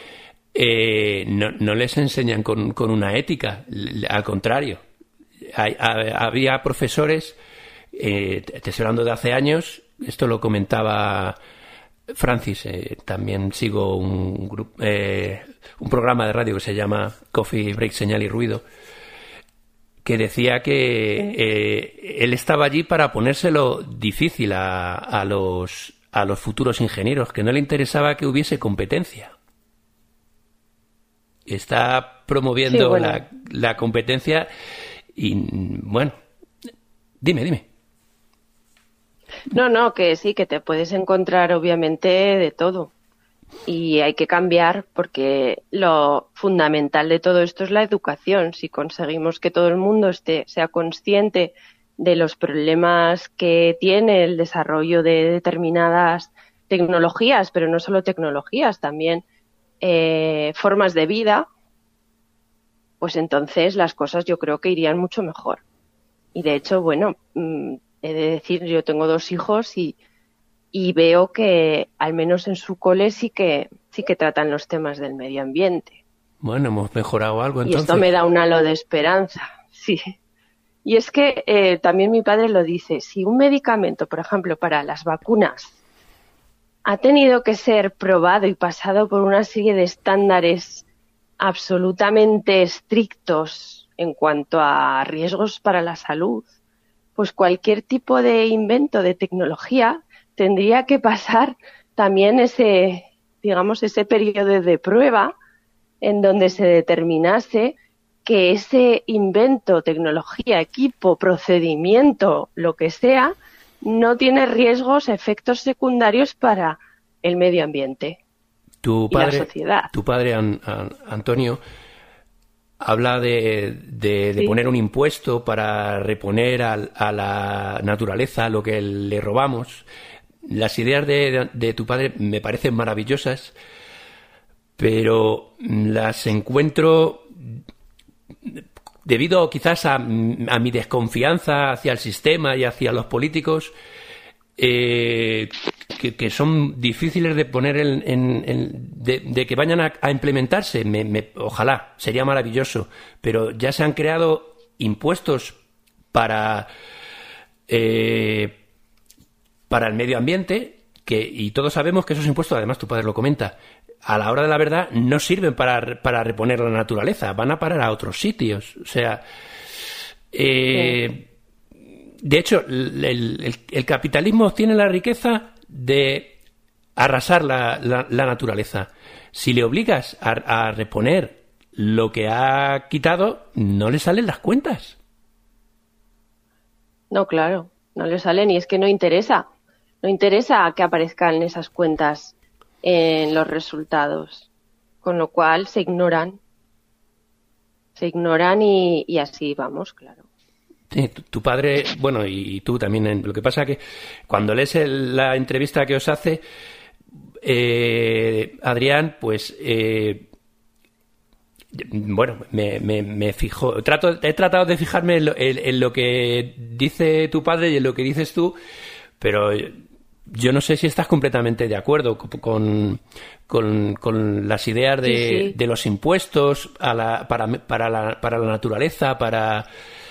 no les enseñan con una ética, al contrario. Había profesores, te estoy hablando de hace años, esto lo comentaba Francis, también sigo un programa de radio que se llama Coffee Break, Señal y Ruido, que decía que él estaba allí para ponérselo difícil a los futuros ingenieros, que no le interesaba que hubiese competencia. Está promoviendo la competencia y, bueno, dime. No, que sí, que te puedes encontrar obviamente de todo. Y hay que cambiar porque lo fundamental de todo esto es la educación. Si conseguimos que todo el mundo sea consciente de los problemas que tiene el desarrollo de determinadas tecnologías, pero no solo tecnologías, también formas de vida, pues entonces las cosas yo creo que irían mucho mejor. Y de hecho, bueno, he de decir, yo tengo 2 hijos y veo que al menos en su cole sí que tratan los temas del medio ambiente. Bueno, hemos mejorado algo entonces. Y esto me da un halo de esperanza, sí. Y es que también mi padre lo dice, si un medicamento, por ejemplo, para las vacunas, ha tenido que ser probado y pasado por una serie de estándares absolutamente estrictos en cuanto a riesgos para la salud, pues cualquier tipo de invento de tecnología tendría que pasar también ese periodo de prueba en donde se determinase que ese invento, tecnología, equipo, procedimiento, lo que sea, no tiene riesgos, efectos secundarios para el medio ambiente y la sociedad. Tu padre, Antonio, habla de poner un impuesto para reponer a la naturaleza lo que le robamos. Las ideas de tu padre me parecen maravillosas, pero las encuentro, debido quizás a mi desconfianza hacia el sistema y hacia los políticos, que son difíciles de poner de que vayan a implementarse. Ojalá, sería maravilloso, pero ya se han creado impuestos para el medio ambiente, y todos sabemos que esos impuestos, además tu padre lo comenta, a la hora de la verdad no sirven para reponer la naturaleza, van a parar a otros sitios. O sea, de hecho, el capitalismo tiene la riqueza de arrasar la naturaleza. Si le obligas a reponer lo que ha quitado, no le salen las cuentas. No, claro, no le salen, y es que no interesa que aparezcan esas cuentas en los resultados, con lo cual se ignoran y así vamos, claro. Sí, tu padre, bueno, y tú también. Lo que pasa es que cuando lees la entrevista que os hace Adrián, pues bueno, me fijo, he tratado de fijarme en lo que dice tu padre y en lo que dices tú, pero yo no sé si estás completamente de acuerdo con las ideas de los impuestos para la naturaleza, para...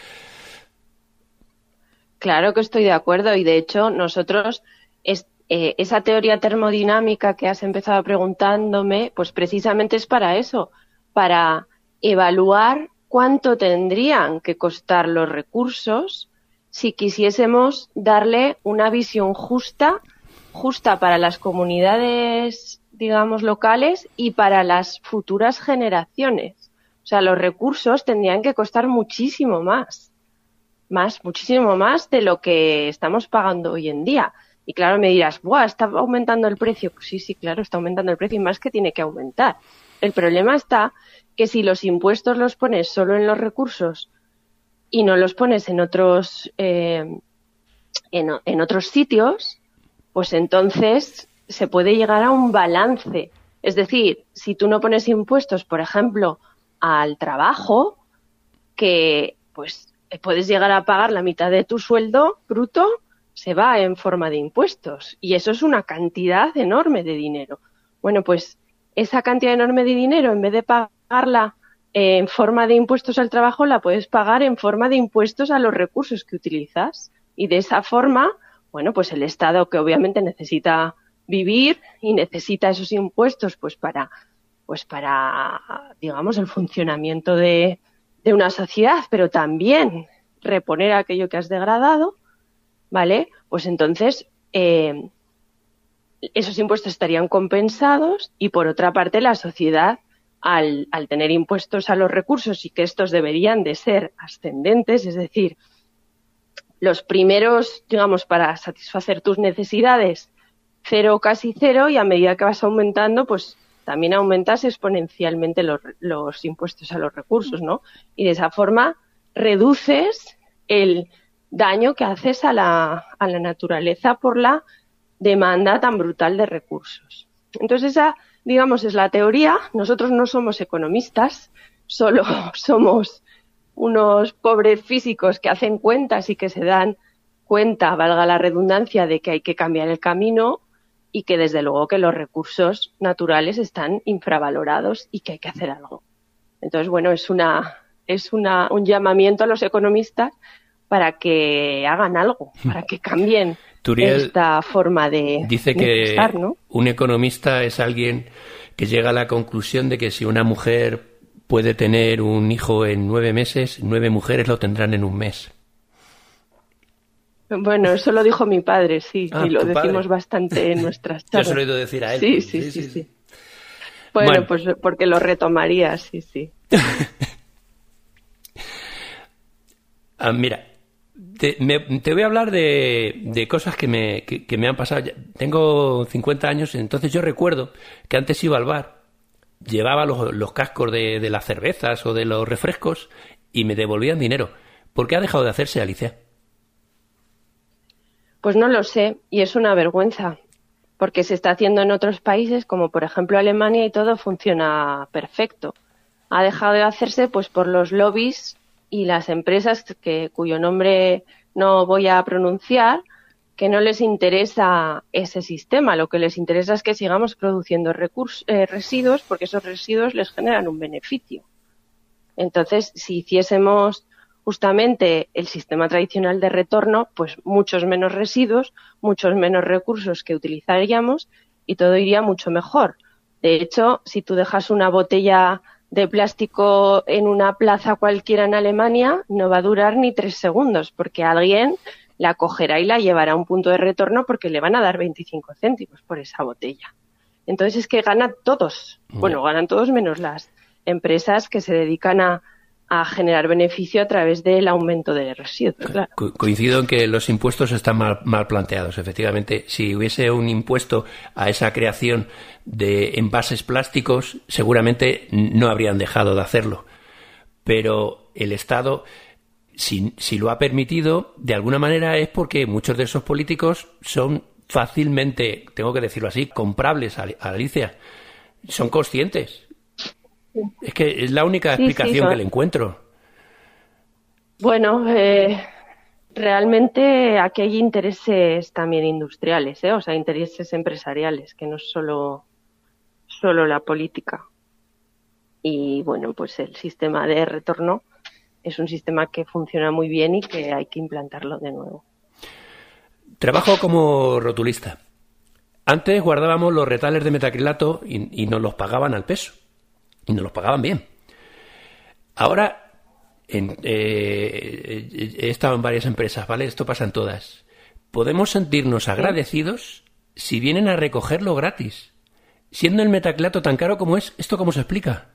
Claro que estoy de acuerdo, y de hecho nosotros esa teoría termodinámica que has empezado preguntándome, pues precisamente es para eso, para evaluar cuánto tendrían que costar los recursos si quisiésemos darle una visión justa para las comunidades, digamos, locales y para las futuras generaciones. O sea, los recursos tendrían que costar muchísimo muchísimo más de lo que estamos pagando hoy en día. Y claro, me dirás, ¡buah, está aumentando el precio! Pues sí, claro, está aumentando el precio y más que tiene que aumentar. El problema está que si los impuestos los pones solo en los recursos y no los pones en otros sitios, pues entonces se puede llegar a un balance. Es decir, si tú no pones impuestos, por ejemplo, al trabajo, que pues puedes llegar a pagar la mitad de tu sueldo bruto, se va en forma de impuestos. Y eso es una cantidad enorme de dinero. Bueno, pues esa cantidad enorme de dinero, en vez de pagarla en forma de impuestos al trabajo, la puedes pagar en forma de impuestos a los recursos que utilizas. Y de esa forma, bueno, pues el Estado, que obviamente necesita vivir y necesita esos impuestos pues para digamos, el funcionamiento de una sociedad, pero también reponer aquello que has degradado, ¿vale? Pues entonces esos impuestos estarían compensados y, por otra parte, la sociedad, al tener impuestos a los recursos y que estos deberían de ser ascendentes, es decir, los primeros, digamos, para satisfacer tus necesidades, cero o casi cero, y a medida que vas aumentando, pues también aumentas exponencialmente los impuestos a los recursos, ¿no? Y de esa forma reduces el daño que haces a la naturaleza por la demanda tan brutal de recursos. Entonces esa, digamos, es la teoría. Nosotros no somos economistas, solo somos unos pobres físicos que hacen cuentas y que se dan cuenta, valga la redundancia, de que hay que cambiar el camino y que desde luego que los recursos naturales están infravalorados y que hay que hacer algo. Entonces, bueno, es un llamamiento a los economistas para que hagan algo, para que cambien Turiel esta forma de dice que pensar, ¿no? Un economista es alguien que llega a la conclusión de que si una mujer puede tener un hijo en 9 meses, 9 mujeres lo tendrán en un mes. Bueno, eso lo dijo mi padre, sí, y lo decimos bastante en nuestras charlas. Yo se lo he oído decir a él. Sí. Bueno, pues porque lo retomaría, sí. Mira, te voy a hablar de cosas que me han pasado. Tengo 50 años, entonces yo recuerdo que antes iba al bar, llevaba los cascos de las cervezas o de los refrescos y me devolvían dinero. ¿Por qué ha dejado de hacerse, Alicia? Pues no lo sé, y es una vergüenza, porque se está haciendo en otros países, como por ejemplo Alemania, y todo funciona perfecto. Ha dejado de hacerse pues por los lobbies y las empresas cuyo nombre no voy a pronunciar, que no les interesa ese sistema. Lo que les interesa es que sigamos produciendo residuos, porque esos residuos les generan un beneficio. Entonces, si hiciésemos justamente el sistema tradicional de retorno, pues muchos menos residuos, muchos menos recursos que utilizaríamos y todo iría mucho mejor. De hecho, si tú dejas una botella de plástico en una plaza cualquiera en Alemania, no va a durar ni 3 segundos, porque alguien la cogerá y la llevará a un punto de retorno porque le van a dar 25 céntimos por esa botella. Entonces es que ganan todos. Bueno, ganan todos menos las empresas que se dedican a generar beneficio a través del aumento de residuos. Claro. Coincido en que los impuestos están mal planteados. Efectivamente, si hubiese un impuesto a esa creación de envases plásticos, seguramente no habrían dejado de hacerlo. Pero el Estado, si lo ha permitido, de alguna manera es porque muchos de esos políticos son fácilmente, tengo que decirlo así, comprables, Alicia. Son conscientes. Es que es la única explicación que le encuentro. Bueno, realmente aquí hay intereses también industriales, o sea, intereses empresariales, que no es solo la política. Y bueno, pues el sistema de retorno es un sistema que funciona muy bien y que hay que implantarlo de nuevo. Trabajo como rotulista. Antes guardábamos los retales de metacrilato y nos los pagaban al peso. Y nos los pagaban bien. Ahora he estado en varias empresas, ¿vale? Esto pasa en todas. Podemos sentirnos agradecidos si vienen a recogerlo gratis. Siendo el metaclato tan caro como es, ¿esto cómo se explica?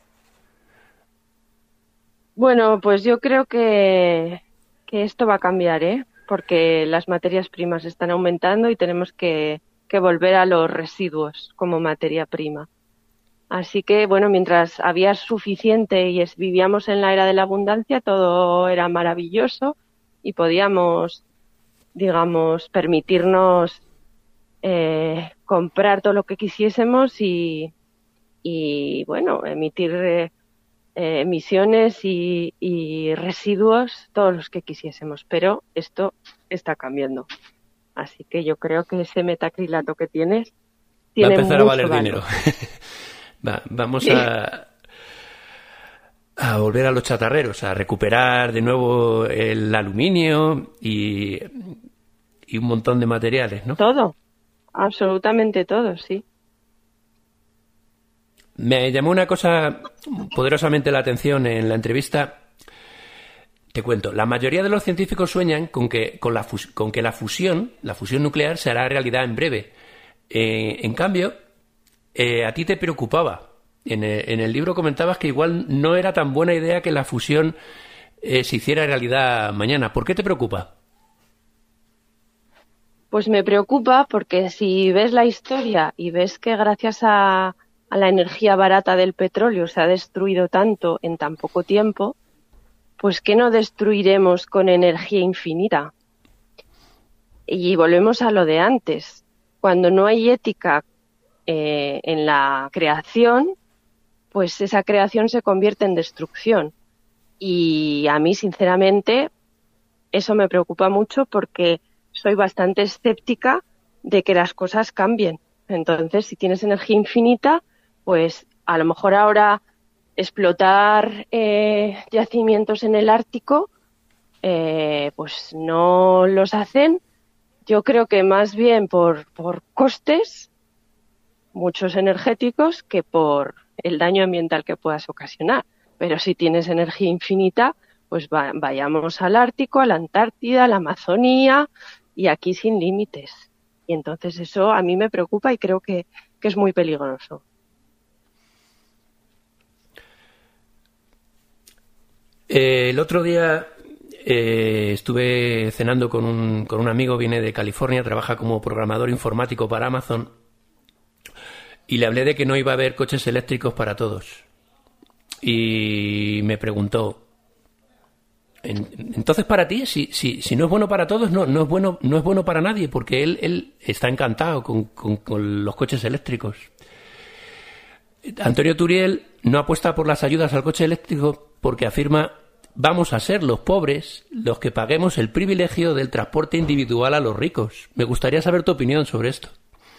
Bueno, pues yo creo que esto va a cambiar, porque las materias primas están aumentando y tenemos que volver a los residuos como materia prima. Así que, bueno, mientras había suficiente y vivíamos en la era de la abundancia, todo era maravilloso y podíamos, digamos, permitirnos comprar todo lo que quisiésemos y bueno, emitir emisiones y residuos, todos los que quisiésemos. Pero esto está cambiando. Así que yo creo que ese metacrilato que tienes tiene va a empezar a valer valor. Dinero. Vamos a volver a los chatarreros, a recuperar de nuevo el aluminio y un montón de materiales, ¿no? Todo, absolutamente todo, sí. Me llamó una cosa poderosamente la atención en la entrevista. Te cuento, la mayoría de los científicos sueñan con que la fusión nuclear se hará realidad en breve. En cambio, a ti te preocupaba. En el libro comentabas que igual no era tan buena idea que la fusión se hiciera realidad mañana. ¿Por qué te preocupa? Pues me preocupa porque si ves la historia y ves que gracias a la energía barata del petróleo se ha destruido tanto en tan poco tiempo, pues ¿qué no destruiremos con energía infinita? Y volvemos a lo de antes. Cuando no hay ética en la creación, pues esa creación se convierte en destrucción. Y a mí, sinceramente, eso me preocupa mucho porque soy bastante escéptica de que las cosas cambien. Entonces, si tienes energía infinita, pues a lo mejor ahora explotar yacimientos en el Ártico, pues no los hacen. Yo creo que más bien por costes, muchos energéticos, que por el daño ambiental que puedas ocasionar. Pero si tienes energía infinita, pues vayamos al Ártico, a la Antártida, a la Amazonía y aquí sin límites. Y entonces eso a mí me preocupa y creo que es muy peligroso. El otro día estuve cenando con un amigo, viene de California, trabaja como programador informático para Amazon, y le hablé de que no iba a haber coches eléctricos para todos. Y me preguntó, entonces para ti, si no es bueno para todos, no es bueno para nadie, porque él está encantado con los coches eléctricos. Antonio Turiel no apuesta por las ayudas al coche eléctrico porque afirma: vamos a ser los pobres los que paguemos el privilegio del transporte individual a los ricos. Me gustaría saber tu opinión sobre esto.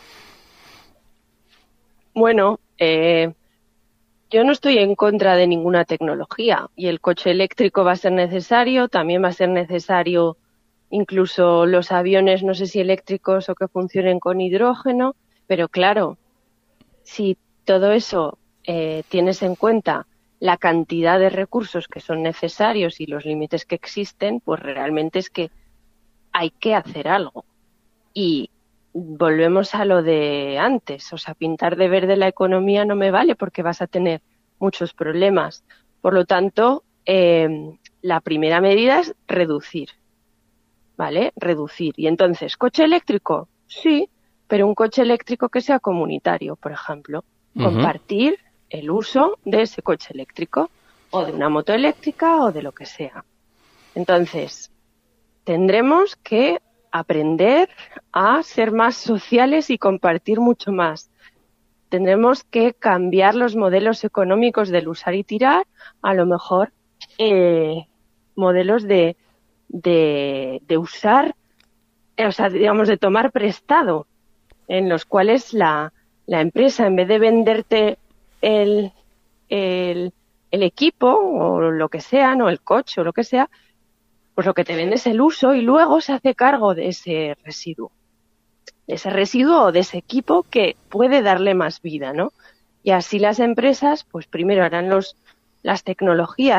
Bueno, yo no estoy en contra de ninguna tecnología y el coche eléctrico va a ser necesario, también va a ser necesario incluso los aviones, no sé si eléctricos o que funcionen con hidrógeno, pero claro, si todo eso tienes en cuenta la cantidad de recursos que son necesarios y los límites que existen, pues realmente es que hay que hacer algo. Y volvemos a lo de antes, o sea, pintar de verde la economía no me vale porque vas a tener muchos problemas. Por lo tanto, la primera medida es reducir, ¿vale? Reducir. Y entonces, ¿coche eléctrico? Sí, pero un coche eléctrico que sea comunitario, por ejemplo. Compartir el uso de ese coche eléctrico o de una moto eléctrica o de lo que sea. Entonces, tendremos que aprender a ser más sociales y compartir mucho más. Tendremos que cambiar los modelos económicos del usar y tirar, a lo mejor modelos de usar, o sea, digamos, de tomar prestado, en los cuales la empresa, en vez de venderte el equipo o lo que sea, no, el coche o lo que sea, pues lo que te vende es el uso y luego se hace cargo de ese residuo o de ese equipo que puede darle más vida, ¿no? Y así las empresas, pues primero harán las tecnologías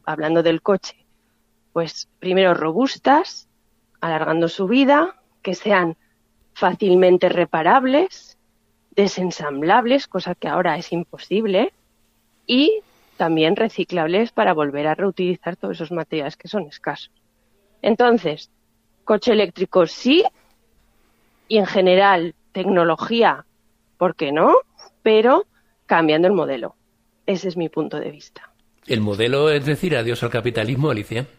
hablando del coche, pues primero robustas, alargando su vida, que sean fácilmente reparables, desensamblables, cosa que ahora es imposible, y también reciclables para volver a reutilizar todos esos materiales que son escasos. Entonces, coche eléctrico sí, y en general tecnología, ¿por qué no? Pero cambiando el modelo. Ese es mi punto de vista. ¿El modelo es decir adiós al capitalismo, Alicia?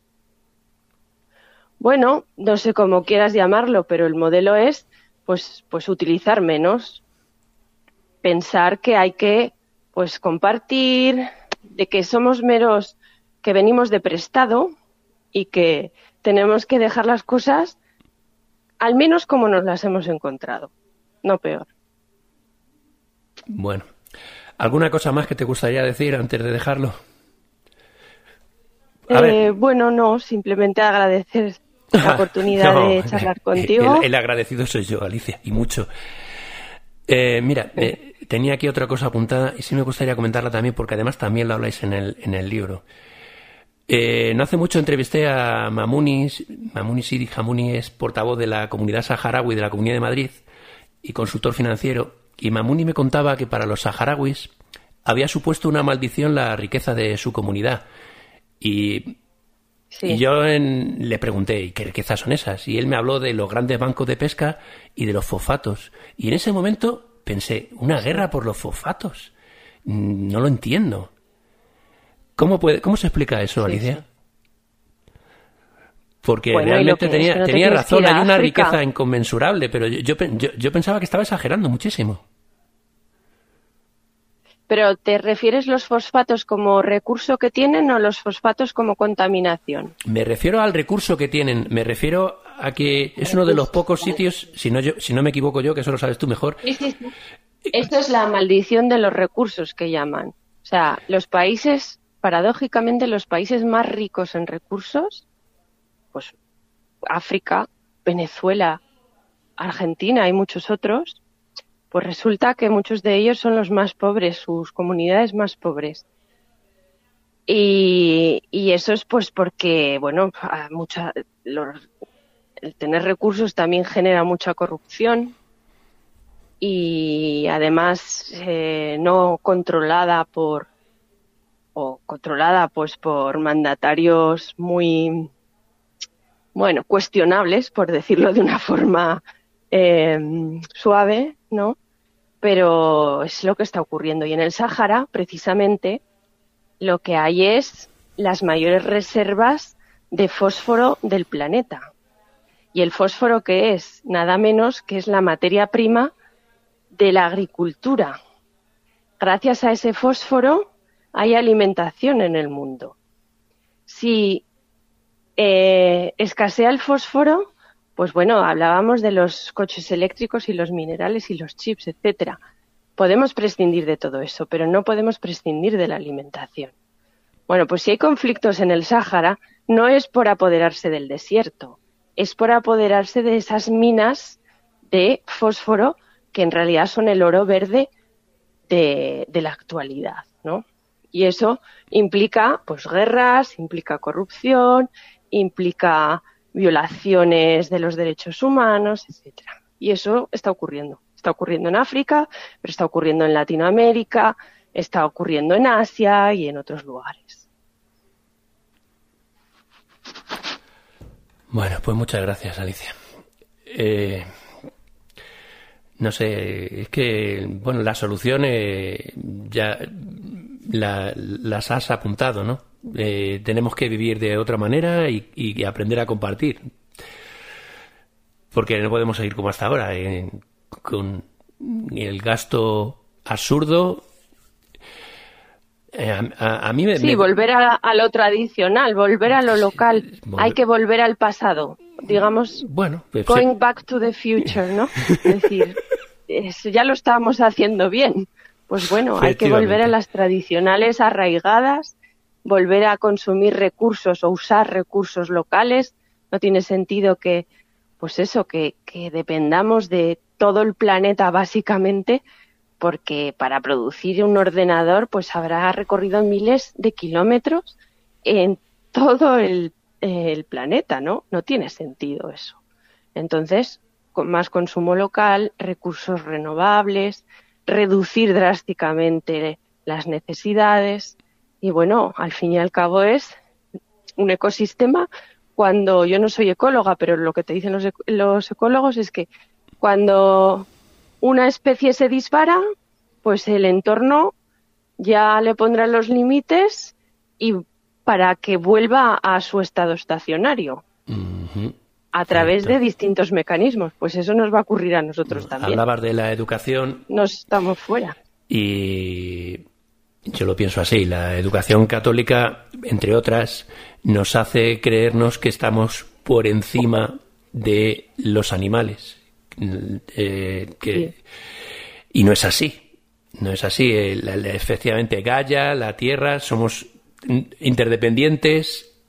Bueno, no sé cómo quieras llamarlo, pero el modelo es pues utilizar menos, pensar que hay que pues compartir, de que somos meros que venimos de prestado y que tenemos que dejar las cosas al menos como nos las hemos encontrado, no peor. Bueno, ¿alguna cosa más que te gustaría decir antes de dejarlo? Bueno, no, simplemente agradecer la oportunidad de charlar contigo. El agradecido soy yo, Alicia, y mucho. Mira, tenía aquí otra cosa apuntada y sí me gustaría comentarla también porque además también lo habláis en el libro. No hace mucho entrevisté a Mamouni Sidi Hamouni, es portavoz de la comunidad saharaui de la Comunidad de Madrid y consultor financiero, y Mamouni me contaba que para los saharauis había supuesto una maldición la riqueza de su comunidad. Y yo le pregunté, ¿y qué riquezas son esas? Y él me habló de los grandes bancos de pesca y de los fosfatos. Y en ese momento pensé, ¿una guerra por los fosfatos? No lo entiendo. ¿Cómo se explica eso, Alicia? Porque realmente tenía razón, hay una riqueza inconmensurable, pero yo pensaba que estaba exagerando muchísimo. ¿Pero te refieres los fosfatos como recurso que tienen o los fosfatos como contaminación? Me refiero al recurso que tienen, me refiero a que es uno de los pocos sitios, si no me equivoco yo, que eso lo sabes tú mejor. Sí. Esto es la maldición de los recursos que llaman. O sea, los países, paradójicamente, los países más ricos en recursos, pues África, Venezuela, Argentina y muchos otros, pues resulta que muchos de ellos son los más pobres, sus comunidades más pobres. Y eso es pues porque, bueno, el tener recursos también genera mucha corrupción y además no controlada por mandatarios muy, bueno, cuestionables, por decirlo de una forma suave, ¿no? Pero es lo que está ocurriendo. Y en el Sáhara, precisamente, lo que hay es las mayores reservas de fósforo del planeta. Y el fósforo, ¿qué es? Nada menos que es la materia prima de la agricultura. Gracias a ese fósforo hay alimentación en el mundo. Si escasea el fósforo, pues bueno, hablábamos de los coches eléctricos y los minerales y los chips, etcétera. Podemos prescindir de todo eso, pero no podemos prescindir de la alimentación. Bueno, pues si hay conflictos en el Sáhara, no es por apoderarse del desierto, es por apoderarse de esas minas de fósforo que en realidad son el oro verde de la actualidad, ¿no? Y eso implica, pues, guerras, implica corrupción, implica violaciones de los derechos humanos, etcétera. Y eso está ocurriendo. Está ocurriendo en África, pero está ocurriendo en Latinoamérica, está ocurriendo en Asia y en otros lugares. Bueno, pues muchas gracias, Alicia. No sé, es que, bueno, las soluciones ya las has apuntado, ¿no? Tenemos que vivir de otra manera y aprender a compartir. Porque no podemos seguir como hasta ahora, con el gasto absurdo. A mí volver a lo tradicional, volver a lo local. Hay que volver al pasado, digamos, bueno, pues, going back to the future, ¿no? Es decir, ya lo estábamos haciendo bien. Pues bueno, hay que volver a las tradicionales arraigadas, volver a consumir recursos o usar recursos locales. No tiene sentido que dependamos de todo el planeta básicamente, porque para producir un ordenador pues habrá recorrido miles de kilómetros en todo el planeta, ¿no? No tiene sentido eso. Entonces, con más consumo local, recursos renovables, reducir drásticamente las necesidades y bueno, al fin y al cabo es un ecosistema. Cuando yo no soy ecóloga, pero lo que te dicen los ecólogos es que cuando una especie se dispara, pues el entorno ya le pondrá los límites y para que vuelva a su estado estacionario. Uh-huh. A través de distintos mecanismos. Pues eso nos va a ocurrir a nosotros también. Hablabas de la educación. No estamos fuera. Y yo lo pienso así. La educación católica, entre otras, nos hace creernos que estamos por encima de los animales. Sí. Y no es así. No es así. Efectivamente, Gaia, la Tierra, somos interdependientes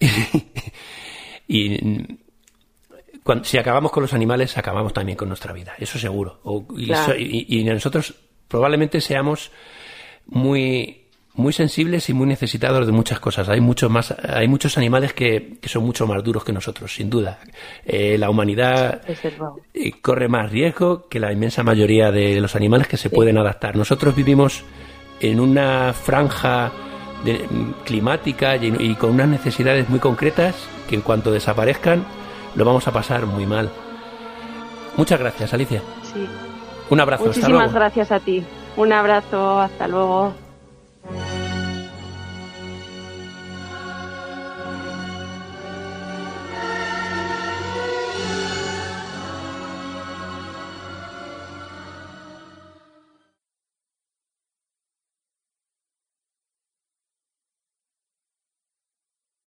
y si acabamos con los animales, acabamos también con nuestra vida, eso seguro. Claro. Y nosotros probablemente seamos muy, muy sensibles y muy necesitados de muchas cosas. Hay muchos animales que son mucho más duros que nosotros, sin duda. La humanidad corre más riesgo que la inmensa mayoría de los animales que se pueden adaptar. Nosotros vivimos en una franja climática y con unas necesidades muy concretas que en cuanto desaparezcan lo vamos a pasar muy mal. Muchas gracias, Alicia. Sí. Un abrazo. Muchísimas gracias a ti. Un abrazo, hasta luego.